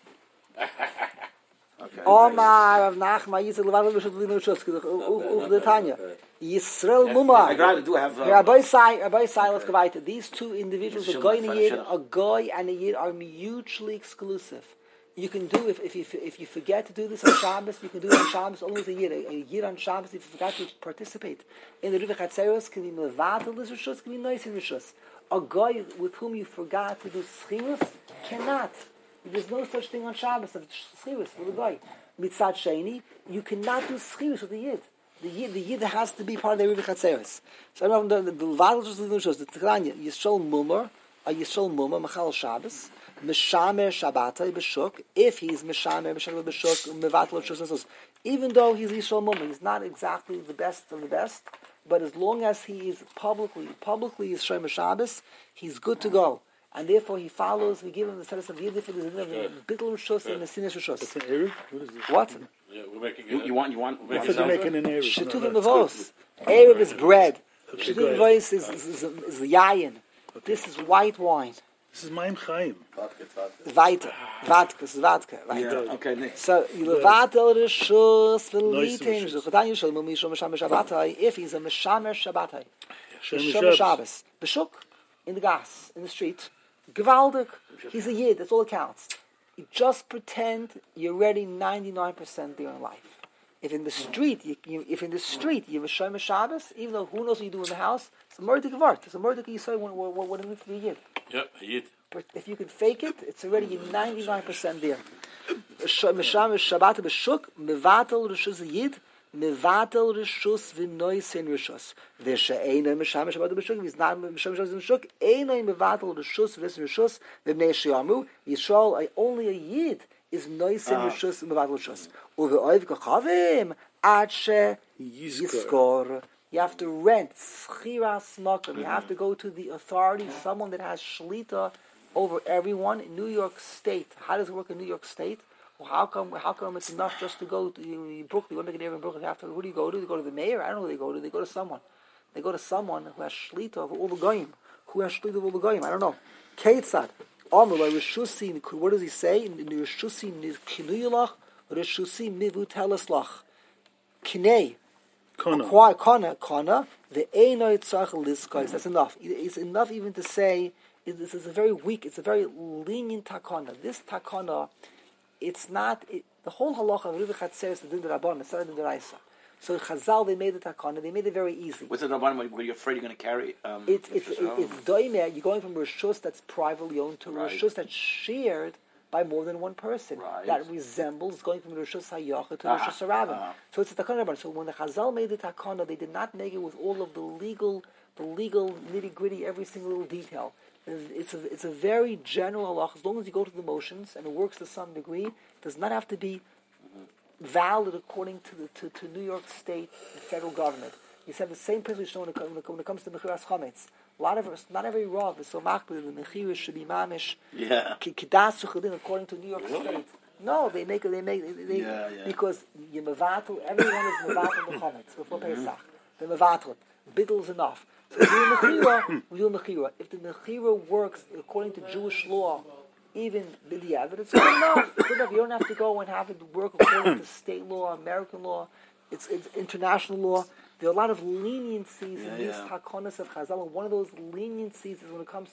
Okay. Omar of Nachma Yisrael Levadim B'Shut the Tanya Yisrael Mumar. I gotta do have. Rabbi Sai, let's go right. These 2 individuals, a guy and a yid, are mutually exclusive. You can do if you forget to do this on Shabbos, you can do it on Shabbos only with a yid. A yid on Shabbos, if you forgot to participate in the Rivach Hatzeros, can be mevatel this rishus, can be nice in rishus. A guy with whom you forgot to do schirus cannot. There's no such thing on Shabbos of schirus for the guy. Mitzad Sheni, you cannot do schirus with the yid. The yid has to be part of the Rivach Hatzeros. So I remember the Vatal Rishus, the Tkranya, Yisrael Mumar, Machal Shabbos. Meshamer Shabbatai B'Shuk, if he's Meshamer B'Shuk, Mevatel Shus. Even though he's Yisrael Mumma, he's not exactly the best of the best, but as long as he is publicly Yisrael Shabbos, he's good to go. And therefore he follows, we give him the status of Yidif for the Bittul Rishus and the Sinis Rishus. It's an Erev? What is this? What? Yeah, we're making it. You want? I thought you're making an Erev. Shetuvim Mavos. Erev is bread. Shetuvim Mavos is the yayin. This is white wine. This is Maim Chaim. Vodka. Yeah. Okay. Next. So you levatel rishus v'litin zechotanu shel mishum meshamer shabbatai. If he's a meshamer shabbatai, meshamer Shabbos, b'shuk in the gas in the street, gewaldig. He's a yid. That's all it counts. You just pretend you're ready 99% there in life. If in the street, you're meshamer Shabbos, even though who knows what you do in the house, it's a murder gewart. It's a murder you say what it means to be a yid. Yep, a yid. But if you can fake it, it's already 99% there. Meshamer Shabbat b'shuk mevatel rishus yid mevatel rishus v'noisen rishus. V'she'eino meshamer Shabbat b'shuk. If he's not meshamer Shabbat b'shuk, eino mevatel rishus v'noisen rishus v'bnei sheyamu. Yisrael, only a yid is noisen rishus mevatel rishus. Uve'oiv kachavim ad she yiskor. You have to rent schiras makom. You have to go to the authority, someone that has shlita over everyone in New York State. How does it work in New York State? Well, how come it's enough just to go to Brooklyn? You want to make an area in Brooklyn? Who do you go to? You go to the mayor? I don't know who they go to. They go to someone. They go to someone who has shlita of all the goyim. Who has shlita of all the goyim? I don't know. Keitzad. What does he say? Rishusi kinuyilach, Rishusi mivutelas Kinei. Kana. The einoi tzach liskais. That's enough. It's enough even to say this is a very weak. It's a very lenient takana. This takana, it's not the whole halacha of Rivi Chatzer is the din Rabban. It's not the Deraisa. So Chazal, they made the takana. They made it very easy. What's the Rabban when you're afraid you're going to carry? It's doimer. You're going from a rishus that's privately owned to a rishus that's shared by more than one person. Right. That resembles going from rishus hayacha to rishus harabim. So it's a takana Rabban. So when the Chazal made the takana, they did not make it with all of the legal nitty gritty, every single little detail. It's a very general halacha. As long as you go to the motions and it works to some degree, it does not have to be valid according to New York State and federal government. You have the same principle when it comes to mechiras chametz. Not every rav is so machbid. The mechira should be mamish. Yeah. Kidas suchadin according to New York State. No, they because you mevatel. Everyone is mevatel the chametz before Pesach. They mevatel. Bidl is enough. So we do mechira. If the mechira works according to Jewish law, even b'diavad, it's good enough. It's good enough. You don't have to go and have it work according to state law, American law. It's international law. There are a lot of leniencies in these takonas of Chazal, and one of those leniencies is when it comes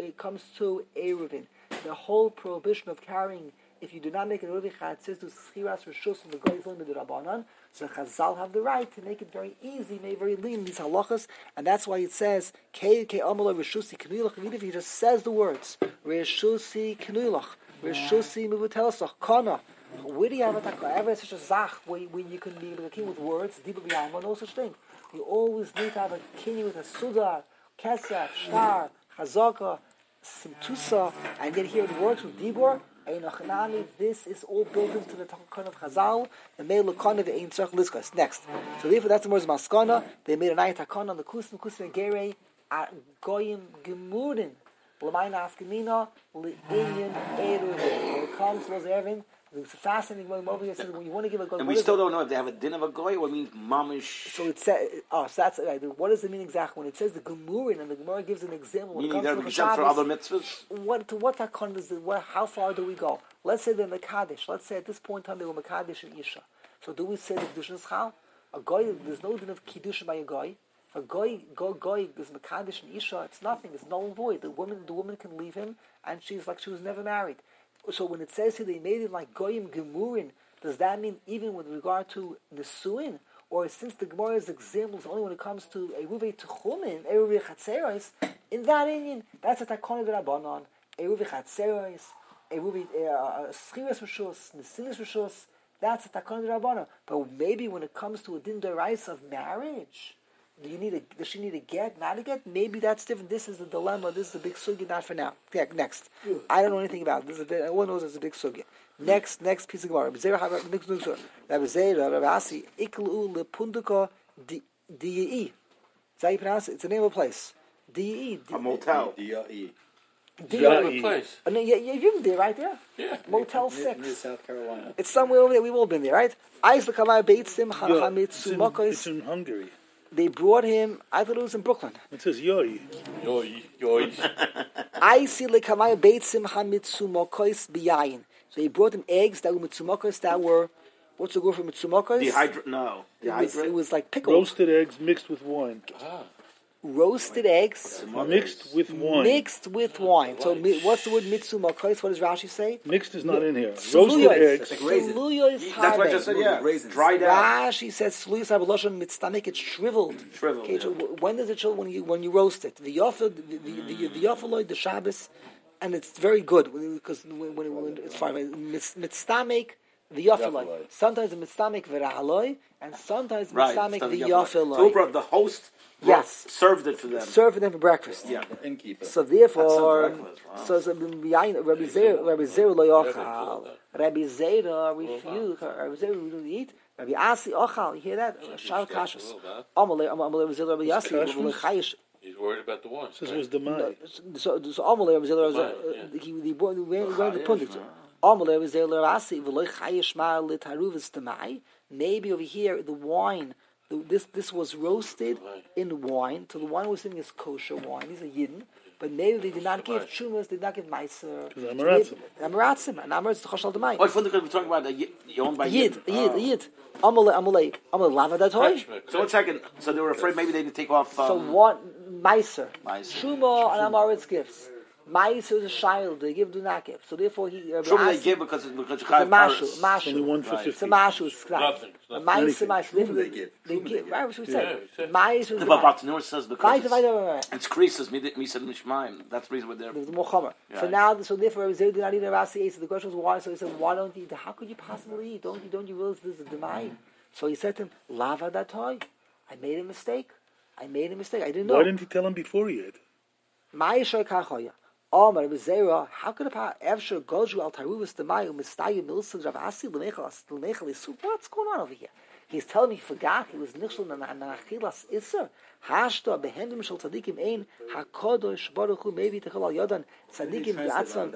to Eruvin. The whole prohibition of carrying, if you do not make an Eruvin chatzis to schiras rishus and the goyis only the Rabbanan, so Chazal have the right to make it very easy, make it very lean in these halachas, and that's why it says Ke amala rishusi knulach. Even if he just says the words rishusi knulach, rishusi mivutelasach kana. Where do you have a takana? Ever such a zach where you can be a king with words, deeper beyond, no such thing. You always need to have a king with a sudar, kesef, shtar, chazaka, simtusa, and yet here it works with dibor. This is all built into the takana of Chazal. The made lakana of ein tzach liskas. Next, so therefore that's the words maskana. They made a night takana on the kusim gerei goyim gemurin l'mayna afkamina l'inyan eruvin. When it comes to those eruvin. It's fascinating when over here says when you want to give a goy. And we still don't know if they have a din of a goy or it means mamish. So it says, so that's right. What does it mean exactly when it says the gemurin and the Gemara gives an example? When meaning they're exempt for other mitzvahs. What takon is? How far do we go? Let's say they're mekadesh. Let's say at this point in time they were mekadesh and isha. So do we say the kedushin is chal? A goy, there's no din of kedushin by a goy. If a goy is mekadesh and isha, it's nothing. It's null and void. The woman can leave him, and she's like she was never married. So when it says here they made it like goyim gemurin, does that mean even with regard to nesuin? Or since the Gemara's examples only when it comes to eruvei techumin, eruvei chatzeros, in that Indian, that's a takon v'rabbanon, eruvei chatzeros, eruvei schiras rishus, nesinis rishus, that's a takon v'rabbanon. But maybe when it comes to a din d'oraisa of marriage, does she need a get, not a get? Maybe that's different. This is the dilemma. This is the big sugi, not for now. Yeah, next. I don't know anything about it. Everyone knows it's a big sugi. Next piece of Gemara. Rabbi Zera, Rabbi Asi, Iklu lepunduka di'i. Is that how you pronounce it? It's the name of a place. Di'i. A motel. D-I-E. D.I.E. place. Yeah, you've been there, right there? Yeah. Motel 6. Near South Carolina. It's somewhere over there. We've all been there, right? It's in Hungary. They brought him, I thought it was in Brooklyn. It says yoi. Yoi. I see lekamai beitzim hamitzumokois biyayin. So he brought him eggs that were mitzumokos that were, what's the word for mitzumokos? It was like pickled. Roasted eggs mixed with wine. Roasted eggs mixed with wine. Mixed with wine. So what's the word mitzumokos? What does Rashi say? Mixed is not in here. Roasted eggs. That's what I just said, yeah. Dried out. Rashi says sluyos habeloshon mitztamek, it's shriveled. Okay, so when does it chill? When you roast it? The yofeloid, the Shabbos, and it's very good because when it's fine. Mitztamek the yofeloid. Sometimes the mitztamek v'rahaloi, and sometimes mitztamek the yofeloid. So the host. Yes, served it for them. Served them for breakfast. Yeah, innkeeper. So therefore, Rabbi Zera lo yochal. Rabbi Zera refused. Rabbi Zera wouldn't eat. Rabbi Asi ochal. You hear that? Shal kashus. Amalei Zera Rabbi Yasi. He's worried about the wine. This was the Mai. So Amalei Rabbi Zera. He went to pundit. Amalei Rabbi Zera Rabbi Asi. V'lo chayish ma litaruv is demai. Maybe over here the wine this was roasted in wine. So the wine was sitting as kosher wine. These are yidden. But maybe they did not give shumas, did not give meiser. Amaratzim. And Amar is the choshal demai. Oh, I thought we're talking about you owned by Yid. Amalei lava that hoy. So 1 second. So they were afraid maybe they didn't take off. So one meiser. Shuma and Amaretz gifts. Meiser is a child. They give, do not give. So therefore he. Shuma they give because it's a mashu. Only one for 50. It's a mashu. It's nothing. Meiser. They give. Right? What we said. Meiser. The Babatanur says because it's creases. Me said mishmaim. That's the reason we're there. The mochamer. So now, so therefore, they did not eat a rasi. So the question was why. So he said, why don't you eat? How could you possibly eat? Don't you realize this is demai? So he said to him, lava that toy. I made a mistake. I didn't know. Why didn't he tell him before he ate? Ma'ishay kachoya. Omar Bezera, how could a Evsher Goju al Taruvus Demayu Mistayu Milson Rav Asi Lemechal soup? What's going on over here? He's telling me he forgot he was Nishal Nachilas Isser. Hashta Behendim Shal Tzadikim Ein HaKodosh Baruch Hu Maybe Techal Al Yodan Tzadikim B'Atzman.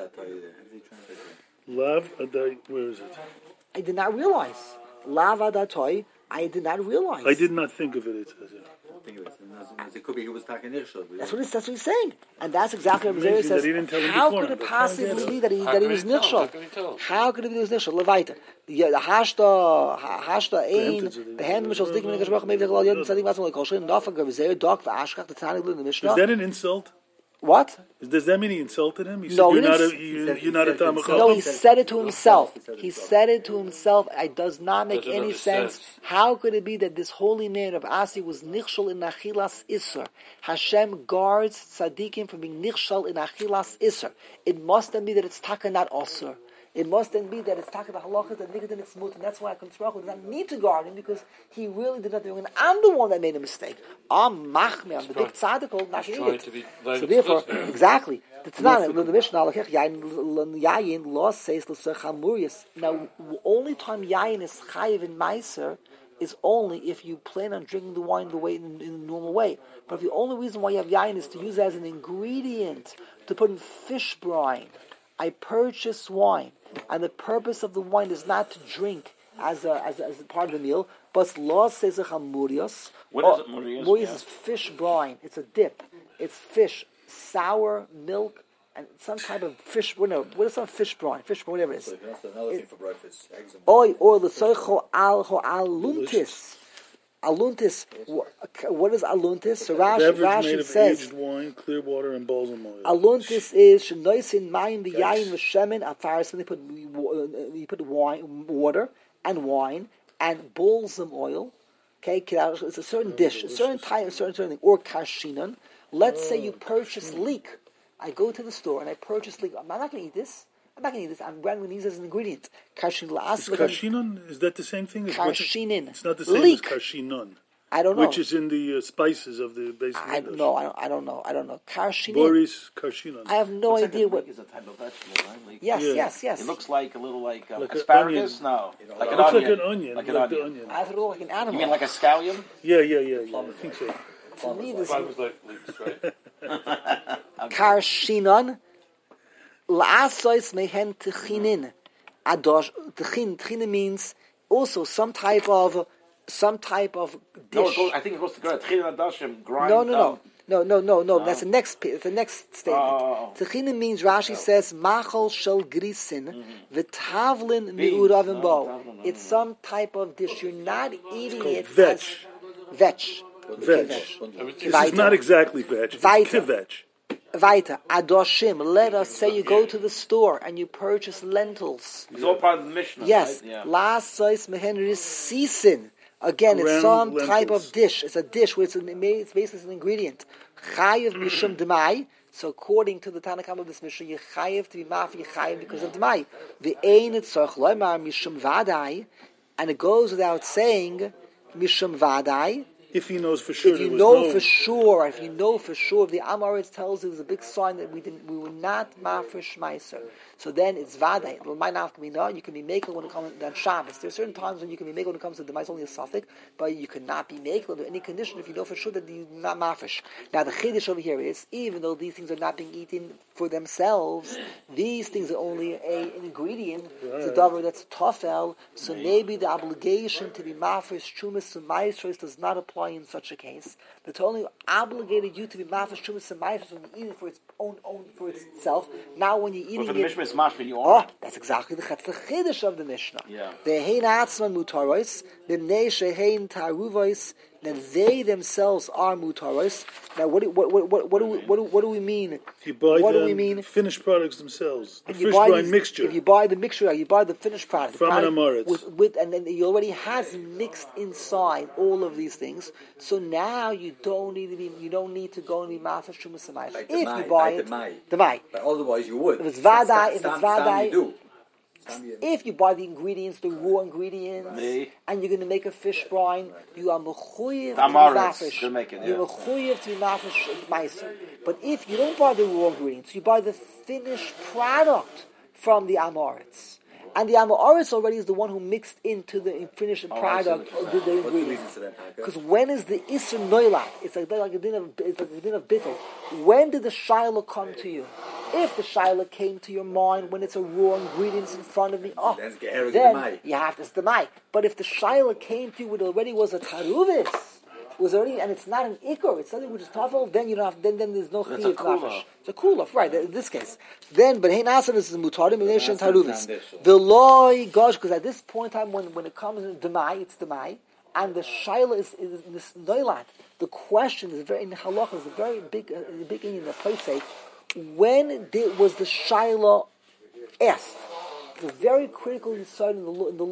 Lav Adai, where is it? I did not realize. Lav Adatoi, I did not realize. I did not think of it, it says it. It could be he was talking Nirshal. That's what he's saying, and that's exactly what Zera says. How could it possibly be that he was nirshal? How could it be that he was nirshal? Levaita, the hashta ein the hand mishal sticking in the geshbach maybe the galal yodin tzaddik vatzon lekosher nofager Zera dog for ashkach the tani in the Mishnah. Is that an insult? What? Does that mean he insulted him? He said, No, you're not a Talmud Chacham? No, he said it to himself. He said it to himself. It does not make any sense. How could it be that this holy man of Asi was nichshal in Achilas Isser? Hashem guards tzaddikim from being nichshal in Achilas Isser. It must then be that it's taka not osur. It must then be that it's taka the halachas and nigga it's smooth, and that's why HaKadosh Baruch Hu does not need to guard him because he really did not do it. And I'm the one that made a mistake. I'm machmir. I'm the big tzaddik, not going to eat it. So therefore, exactly. The Mishnah Yayin law says l'sechamurius. Now, only time Yayin is chayiv in Meiser is only if you plan on drinking the wine the way in the normal way. But if the only reason why you have Yayin is to use it as an ingredient to put in fish brine. I purchase wine, and the purpose of the wine is not to drink as a part of the meal, but law says a chamurios. What is it, murios? Murios is fish brine. It's a dip. It's fish, sour milk, and some type of fish. What is some fish brine? Fish brine, whatever it is. That's another thing for breakfast. Eggs and or the soicho al luntis. Aluntis, what is aluntis? So Rashi says aged wine, clear water, and balsam oil. Aluntis is shenoisin mayim v'yayin v'shemen afaris. And they put water and wine and balsam oil. Okay, it's a certain dish, a certain type, a certain thing, or kashinon. Let's say you purchase leek. I go to the store and I purchase leek. I'm not going to eat this. I'm going to use it as an ingredient. Kashinon, is that the same thing? Kashinin. It's not the same leek. as kashinon. I don't know. Which is in the spices of the basic I don't know. I don't know. Kashinin. Boris kashinon. I have no idea what. Is a type of vegetable, right? Leek. Yes. It looks like a little like asparagus. No, like it looks like an onion. Like an onion. I thought it looked like an animal. You mean like a scallion? Yeah. I think so. To me, this was like leeks, right? Karshinon. La'asois mehen techinin. Adosh techinin means also some type of dish. No, I think it goes to techinin adoshim. Grind. No. That's the next. It's the next statement. Techinin means Rashi says machol shel grisin v'tavlin mi'uravim bo. It's some type of dish. You're not eating it. Vetch. Vetch. This is not exactly vetch. It's kvetch. Vaita, adoshim. Let us say you go to the store and you purchase lentils. It's all part of the Mishnah. Yes. Last size mehenris sisin. Again, it's some lentils. Type of dish. It's a dish where it's basically an ingredient. Chayiv mishum demai. So according to the Tanakhama of this Mishnah, you chayiv to be mafi chayiv because of demai. Ve'ein etzorch loymar mishum vadai, and it goes without saying mishum vadai. If he knows for sure, if you know for sure, the Amoritz tells you it was a big sign that we were not mafresh meiser. So then it's Vadai. You can be makel when it comes to Shabbos. There are certain times when you can be makel when it comes to the mice only a suffix, but you cannot be makel under any condition if you know for sure that you're not mafish. Now the chiddush over here is, even though these things are not being eaten for themselves, these things are only an ingredient. It's a davar that's tofel. So maybe the obligation to be mafish chumas and maestros does not apply in such a case. That's only obligated you to be mafish chumas and maestros when you eat it for its own for itself. Now when you're eating for the Mishnah, it's mashma you are. Oh, that's exactly the chiddush of the Mishnah. Yeah. The hein atzman mutaros, the mnei shehein taruvois. Now they themselves are mutaros. Now what do we mean? If you buy the finished products themselves, the fish brine mixture. If you buy the mixture, you buy the finished product from an amoritz with, and then he already has mixed inside all of these things. So now you don't need to go and be master shumas and if you buy it, the mai. But otherwise you would. If it's vadai, you do. If you buy the ingredients, the raw ingredients, and you're going to make a fish brine, you are mechuyev to be mafish. You're mechuyev to be mafish meiser. But if you don't buy the raw ingredients, you buy the finished product from the amoritz. And the amoritz already is the one who mixed into the finished product the ingredients. Because when is the isser noilat? It's like a din of bittul. When did the shiloh come to you? If the shiloh came to your mind when it's a raw ingredients in front of me, then you have to stamai. But if the shiloh came to you when it already was a taruvis, and it's not an ikor, it's something which is tafel, then you don't have. Then there's no chiyuv nafesh. It's a kulaf, right? In this case, then but hey nasav is mutarim and taruvis. The loy gosh, because at this point in time when it comes in demai, it's demai, and the shiloh is this noilat. The question is in halacha is a very big in the place say. When was the shiloh asked? It's very critical inside in the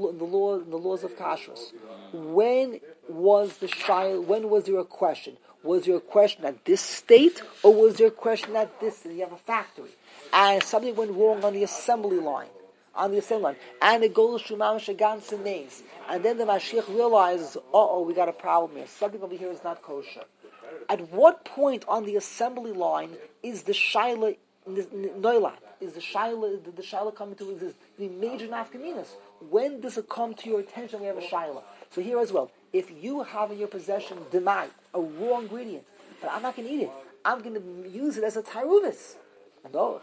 laws of kashrus. When was the shiloh? When was there a question? Was there a question at this state, or was there a question at this? You have a factory, and something went wrong on the assembly line. And it goes to mamash ganze names, and then the Mashiach realizes, we got a problem here. Something over here is not kosher. At what point on the assembly line is the shiloh noilat? Is the shiloh coming to exist? The major nafkaminas. When does it come to your attention? We have a shiloh. So here as well, if you have in your possession demai, a raw ingredient, but I'm not going to eat it. I'm going to use it as a taruvis. No,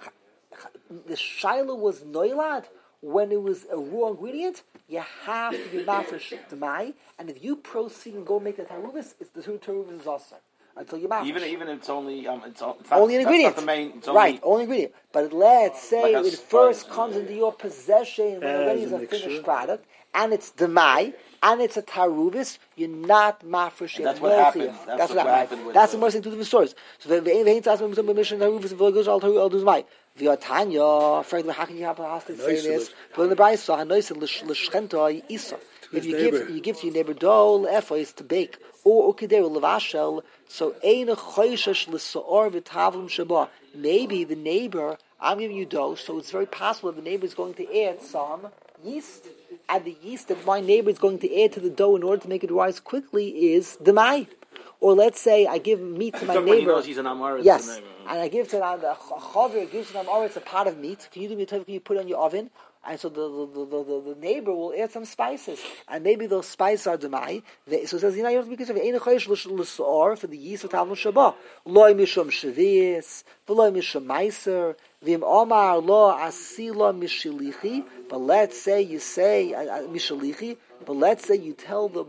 the shiloh was noilat when it was a raw ingredient. You have to be mafresh demai, and if you proceed and go make a taruvis, it's the taruvis is also. Until you mafish. Even if it's only only an ingredient. That's not the main, right, only ingredient. But let's say it first comes into your possession when already is a finished product, and it's demai, and it's a taruvis, you're not mafresh yet. That's what happened. That's what happened. That's the most thing to the stories. So the ain't asking some mission taruvis and villagers all do demai. V'yatanya, frankly, how can you have a to say this? But in the Brayso, hanoisin l'shchento isa. If you give to your neighbor dough, efo is to bake, or ukideru levashel. So ein choishesh l'soor v'tavlim sheba. Maybe the neighbor, I'm giving you dough, so it's very possible that the neighbor is going to add some yeast, and the yeast that my neighbor is going to add to the dough in order to make it rise quickly is demai. Or let's say I give meat to my neighbor. He knows he's an amoritz. Yes, and I give to the chaver gives to an amoritz a pot of meat. Can you do me a favor? Can you put it on your oven? And so the neighbor will add some spices, and maybe those spices are demai. So it says, you have to be concerned. Ein choish l'sor for the yeast of tavul shabbat. Loi mishum shavius, v'loi mishum meiser, v'im omar lo asila mishilichi. But let's say you say mishilichi. But let's say you tell the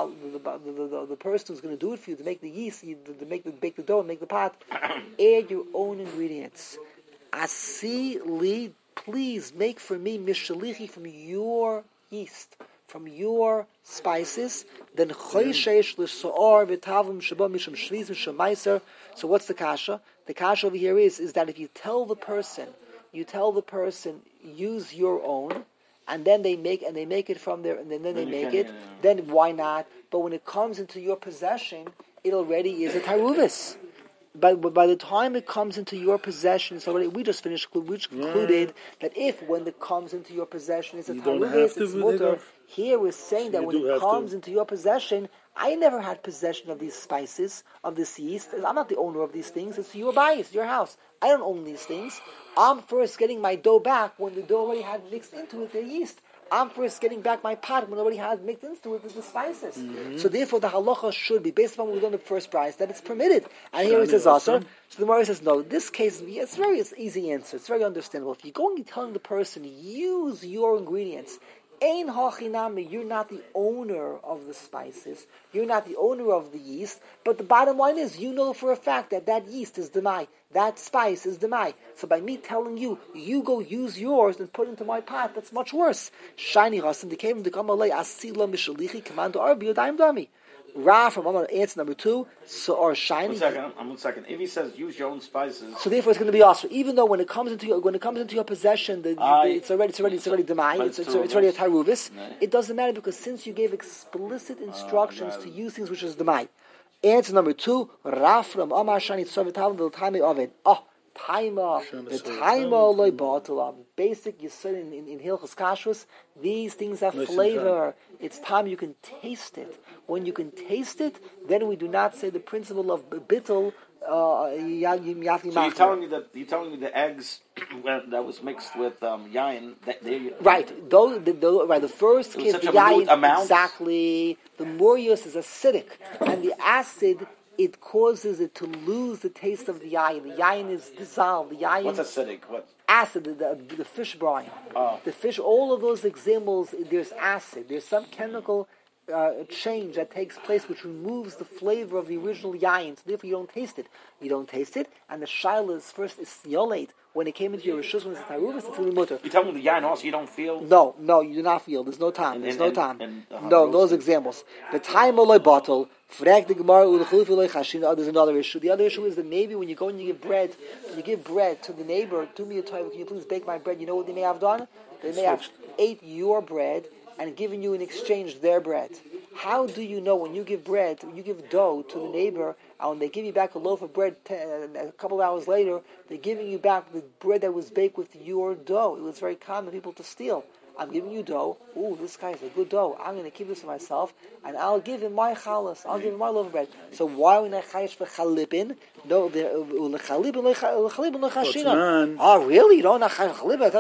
person who's going to do it for you to make the yeast, bake the dough, and make the pot. Add your own ingredients. Asili. Please make for me mishalichi from your yeast, from your spices. Then choishesh l'soor v'tavim sheba mishum shviz mishum meiser. So what's the kasha? The kasha over here is that if you tell the person, use your own, and then they make it from there, and then they make it. Then why not? But when it comes into your possession, it already is a taruvis. But by the time it comes into your possession, it's already. We just concluded that when it comes into your possession, it's a taruvis, it's mutter. Here we're saying that when it comes into your possession, I never had possession of these spices, of this yeast. I'm not the owner of these things. It's your bias, your house. I don't own these things. I'm first getting my dough back when the dough already had mixed into it the yeast. I'm first getting back my pot when already had mixed into it the spices. So therefore the halacha should be, based upon what we learned in the first price, that it's permitted. And here it says also, so the Gemara says, no, this case, it's an easy answer. It's very understandable. If you're going to telling the person, use your ingredients, Ein hachinami, you're not the owner of the spices, you're not the owner of the yeast, but the bottom line is, you know for a fact that yeast is demai, that spice is demai. So by me telling you, you go use yours and put it into my pot, that's much worse. Shiny Rasim, they came to come alay, asila mishalichi, commando arbi, yodaim dami. Ra from answer number 2, so or shiny. 1 second. If he says use your own spices, so therefore it's going to be also. Even though when it comes into your possession, it's already demai. It's already a taruvis. No. It doesn't matter because since you gave explicit instructions to use things which is demai. Answer number 2, Ra from Amar shani tzovital the time of it. The taima loy batala. Basic, you said in Hilchos Kashrus, these things have flavor. It's time you can taste it. When you can taste it, then we do not say the principle of bittul. So you're telling me the eggs that was mixed with yain, right? The first case, the yain, exactly. The murius is acidic, and the acid, it causes it to lose the taste of the yain. The yain is dissolved. The yain. What's acidic? What? Acid, the fish brine. Oh. The fish, all of those examples, there's acid. There's some chemical change that takes place which removes the flavor of the original yain. So therefore you don't taste it. You don't taste it, and the shaila is first is yolate. When it came into your rishus, when it's a taruvus, it's really mutter. You tell me the yain also you don't feel? No, you do not feel. There's no time. No, those examples. The time olay bottle. There's another issue. The other issue is that maybe when you go and you give bread to the neighbor, do me a favor, can you please bake my bread? You know what they may have done? They may have ate your bread and given you in exchange their bread. How do you know when you give bread, when you give dough to the neighbor, and when they give you back a loaf of bread a couple of hours later, they're giving you back the bread that was baked with your dough? It was very common for people to steal. I'm giving you dough. Ooh, this guy's a good dough. I'm going to keep this for myself, and I'll give him my chalas. I'll give him my loaf of bread. So why are we not chayish for chalipin? No, lechalipin lechashina. Oh, really? You don't chayish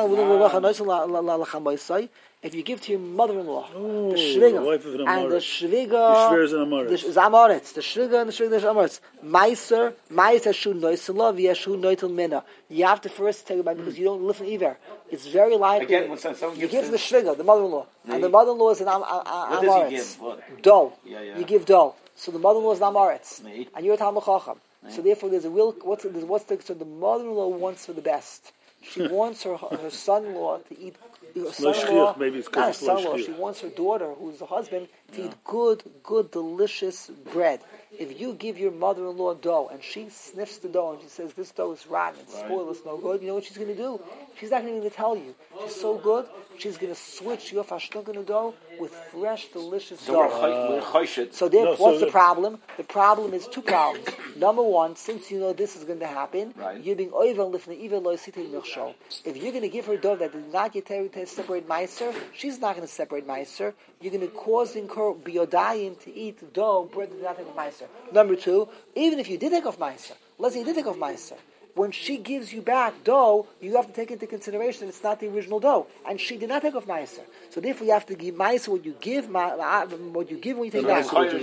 chalipin? If you give to your mother-in-law the shviga and the shviga is amoritz, the shviga and the shviga is amoritz. Meiser shu noisela v'yeshu noitel mina. You have to first take it back because you don't listen either. It's very likely you give to the shviga, the mother-in-law, and the mother-in-law is an amoritz. Dough. You give dough, so the mother-in-law is an amoritz, and you're a talmid chacham. So therefore, there's a real so the mother-in-law wants for the best. She wants her son-in-law to eat. Maybe it's not son-in-law. She wants her daughter, who's the husband, to eat good, delicious bread. If you give your mother-in-law dough and she sniffs the dough and she says this dough is rotten, it's spoiled, it's no good, you know what she's going to do? She's not going to tell you. She's so good, she's going to switch your fashtunken dough with fresh, delicious dough. So what's the problem? The problem is 2 problems. Number 1, since you know this is going to happen, you're being oivel lifnei even lo sitei milchol. If you're going to give her dough that did not get to separate meiser, she's not going to separate meiser. You're going to cause her biodayim to eat dough bread that did not take off meiser. Number 2, even if you did take off meiser, let's say you did take off meiser, when she gives you back dough, you have to take into consideration that it's not the original dough, and she did not take off meiser. So therefore, you have to give meiser what you give when you take back.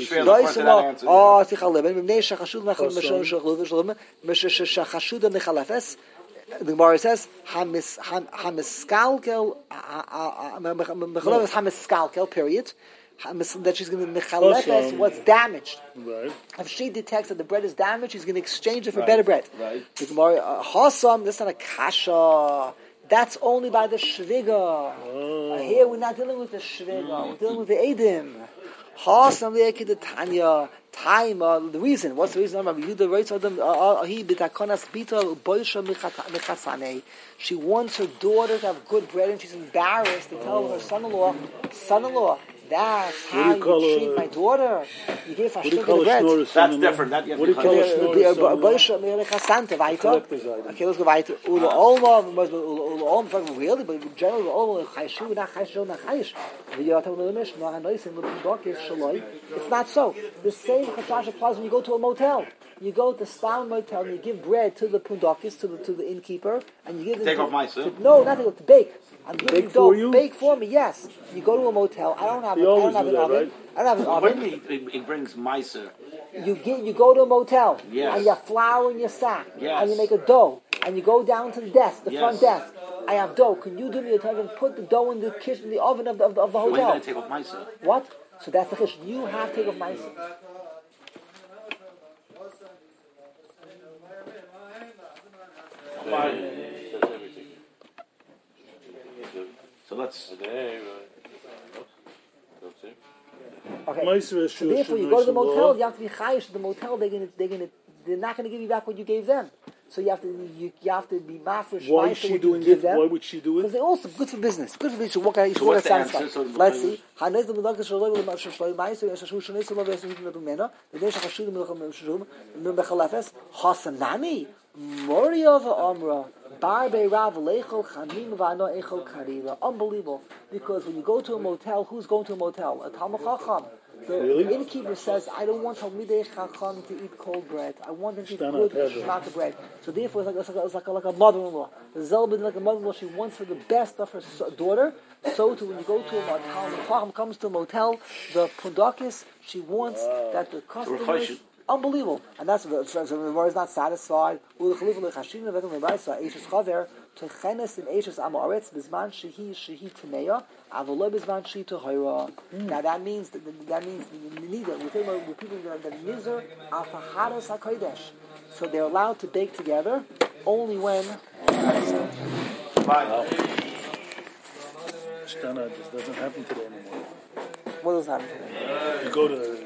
The Gemara says, hamiskalkel, period. That she's going to mechalefes what's damaged. Right. If she detects that the bread is damaged, she's going to exchange it for better bread. Right. The Gemara, hasam, that's not a kasha. That's only by the shviga. Here we're not dealing with the shviga. We're dealing with the edim. Hasam le'ekid Tanya. Time, the reason, what's the reason? She wants her daughter to have good bread and she's embarrassed to tell her son-in-law, That's how you treat my daughter. You give her a stick of bread. That's different. That you have to call it. Okay, let's go weiter. Ula Olma, Ula Olma, fucking really, but generally, Olma, Chayshu, not Chayshu, not Chayish. It's not so. The same Chashash applies when you go to a motel. You go to Stam motel and you give bread to the pundakis, to the innkeeper, and you give them take off my soup. No, nothing to bake. I'm giving bake for you. Bake for me, yes. You go to a motel. I don't have an oven. Right? I don't have an oven. He brings miser. You go to a motel, yes. and you have flour in your sack, yes. and you make a dough, and you go down to the desk, the yes. front desk. I have dough. Can you do me a favor and put the dough in the kitchen, the oven of the hotel? When are you going to take off miser? What? So that's the chish. You have to take off miser. So let's. Okay. So therefore, you go to the motel. You have to be chayish. The motel, they're not going to give you back what you gave them. So you have to be mafresh. Why is she doing it? Why would she do it? Because they're also good for business. Good for business. You work satisfied. Let's see. Hasanami Moriova Amra Barbe Rav Lechol Chamim Vano Echol Karila. Unbelievable. Because when you go to a motel, who's going to a motel? A Talmud Chacham. The innkeeper says, I don't want Talmidei Chacham to eat cold bread. I want them to eat good shmata bread. So therefore, it's like a mother-in-law. The Zelbin, like a mother-in-law, she wants for the best of her daughter. So too, when you go to a motel, the Chacham comes to a motel, the Pundakis, she wants that the customers... Unbelievable. And that's the Gemara is not satisfied. Now that means neither. We're talking about people that nizer al taharas hakodesh. So they're allowed to bake together only when. Wow. This doesn't happen today anymore. What does happen today? You go to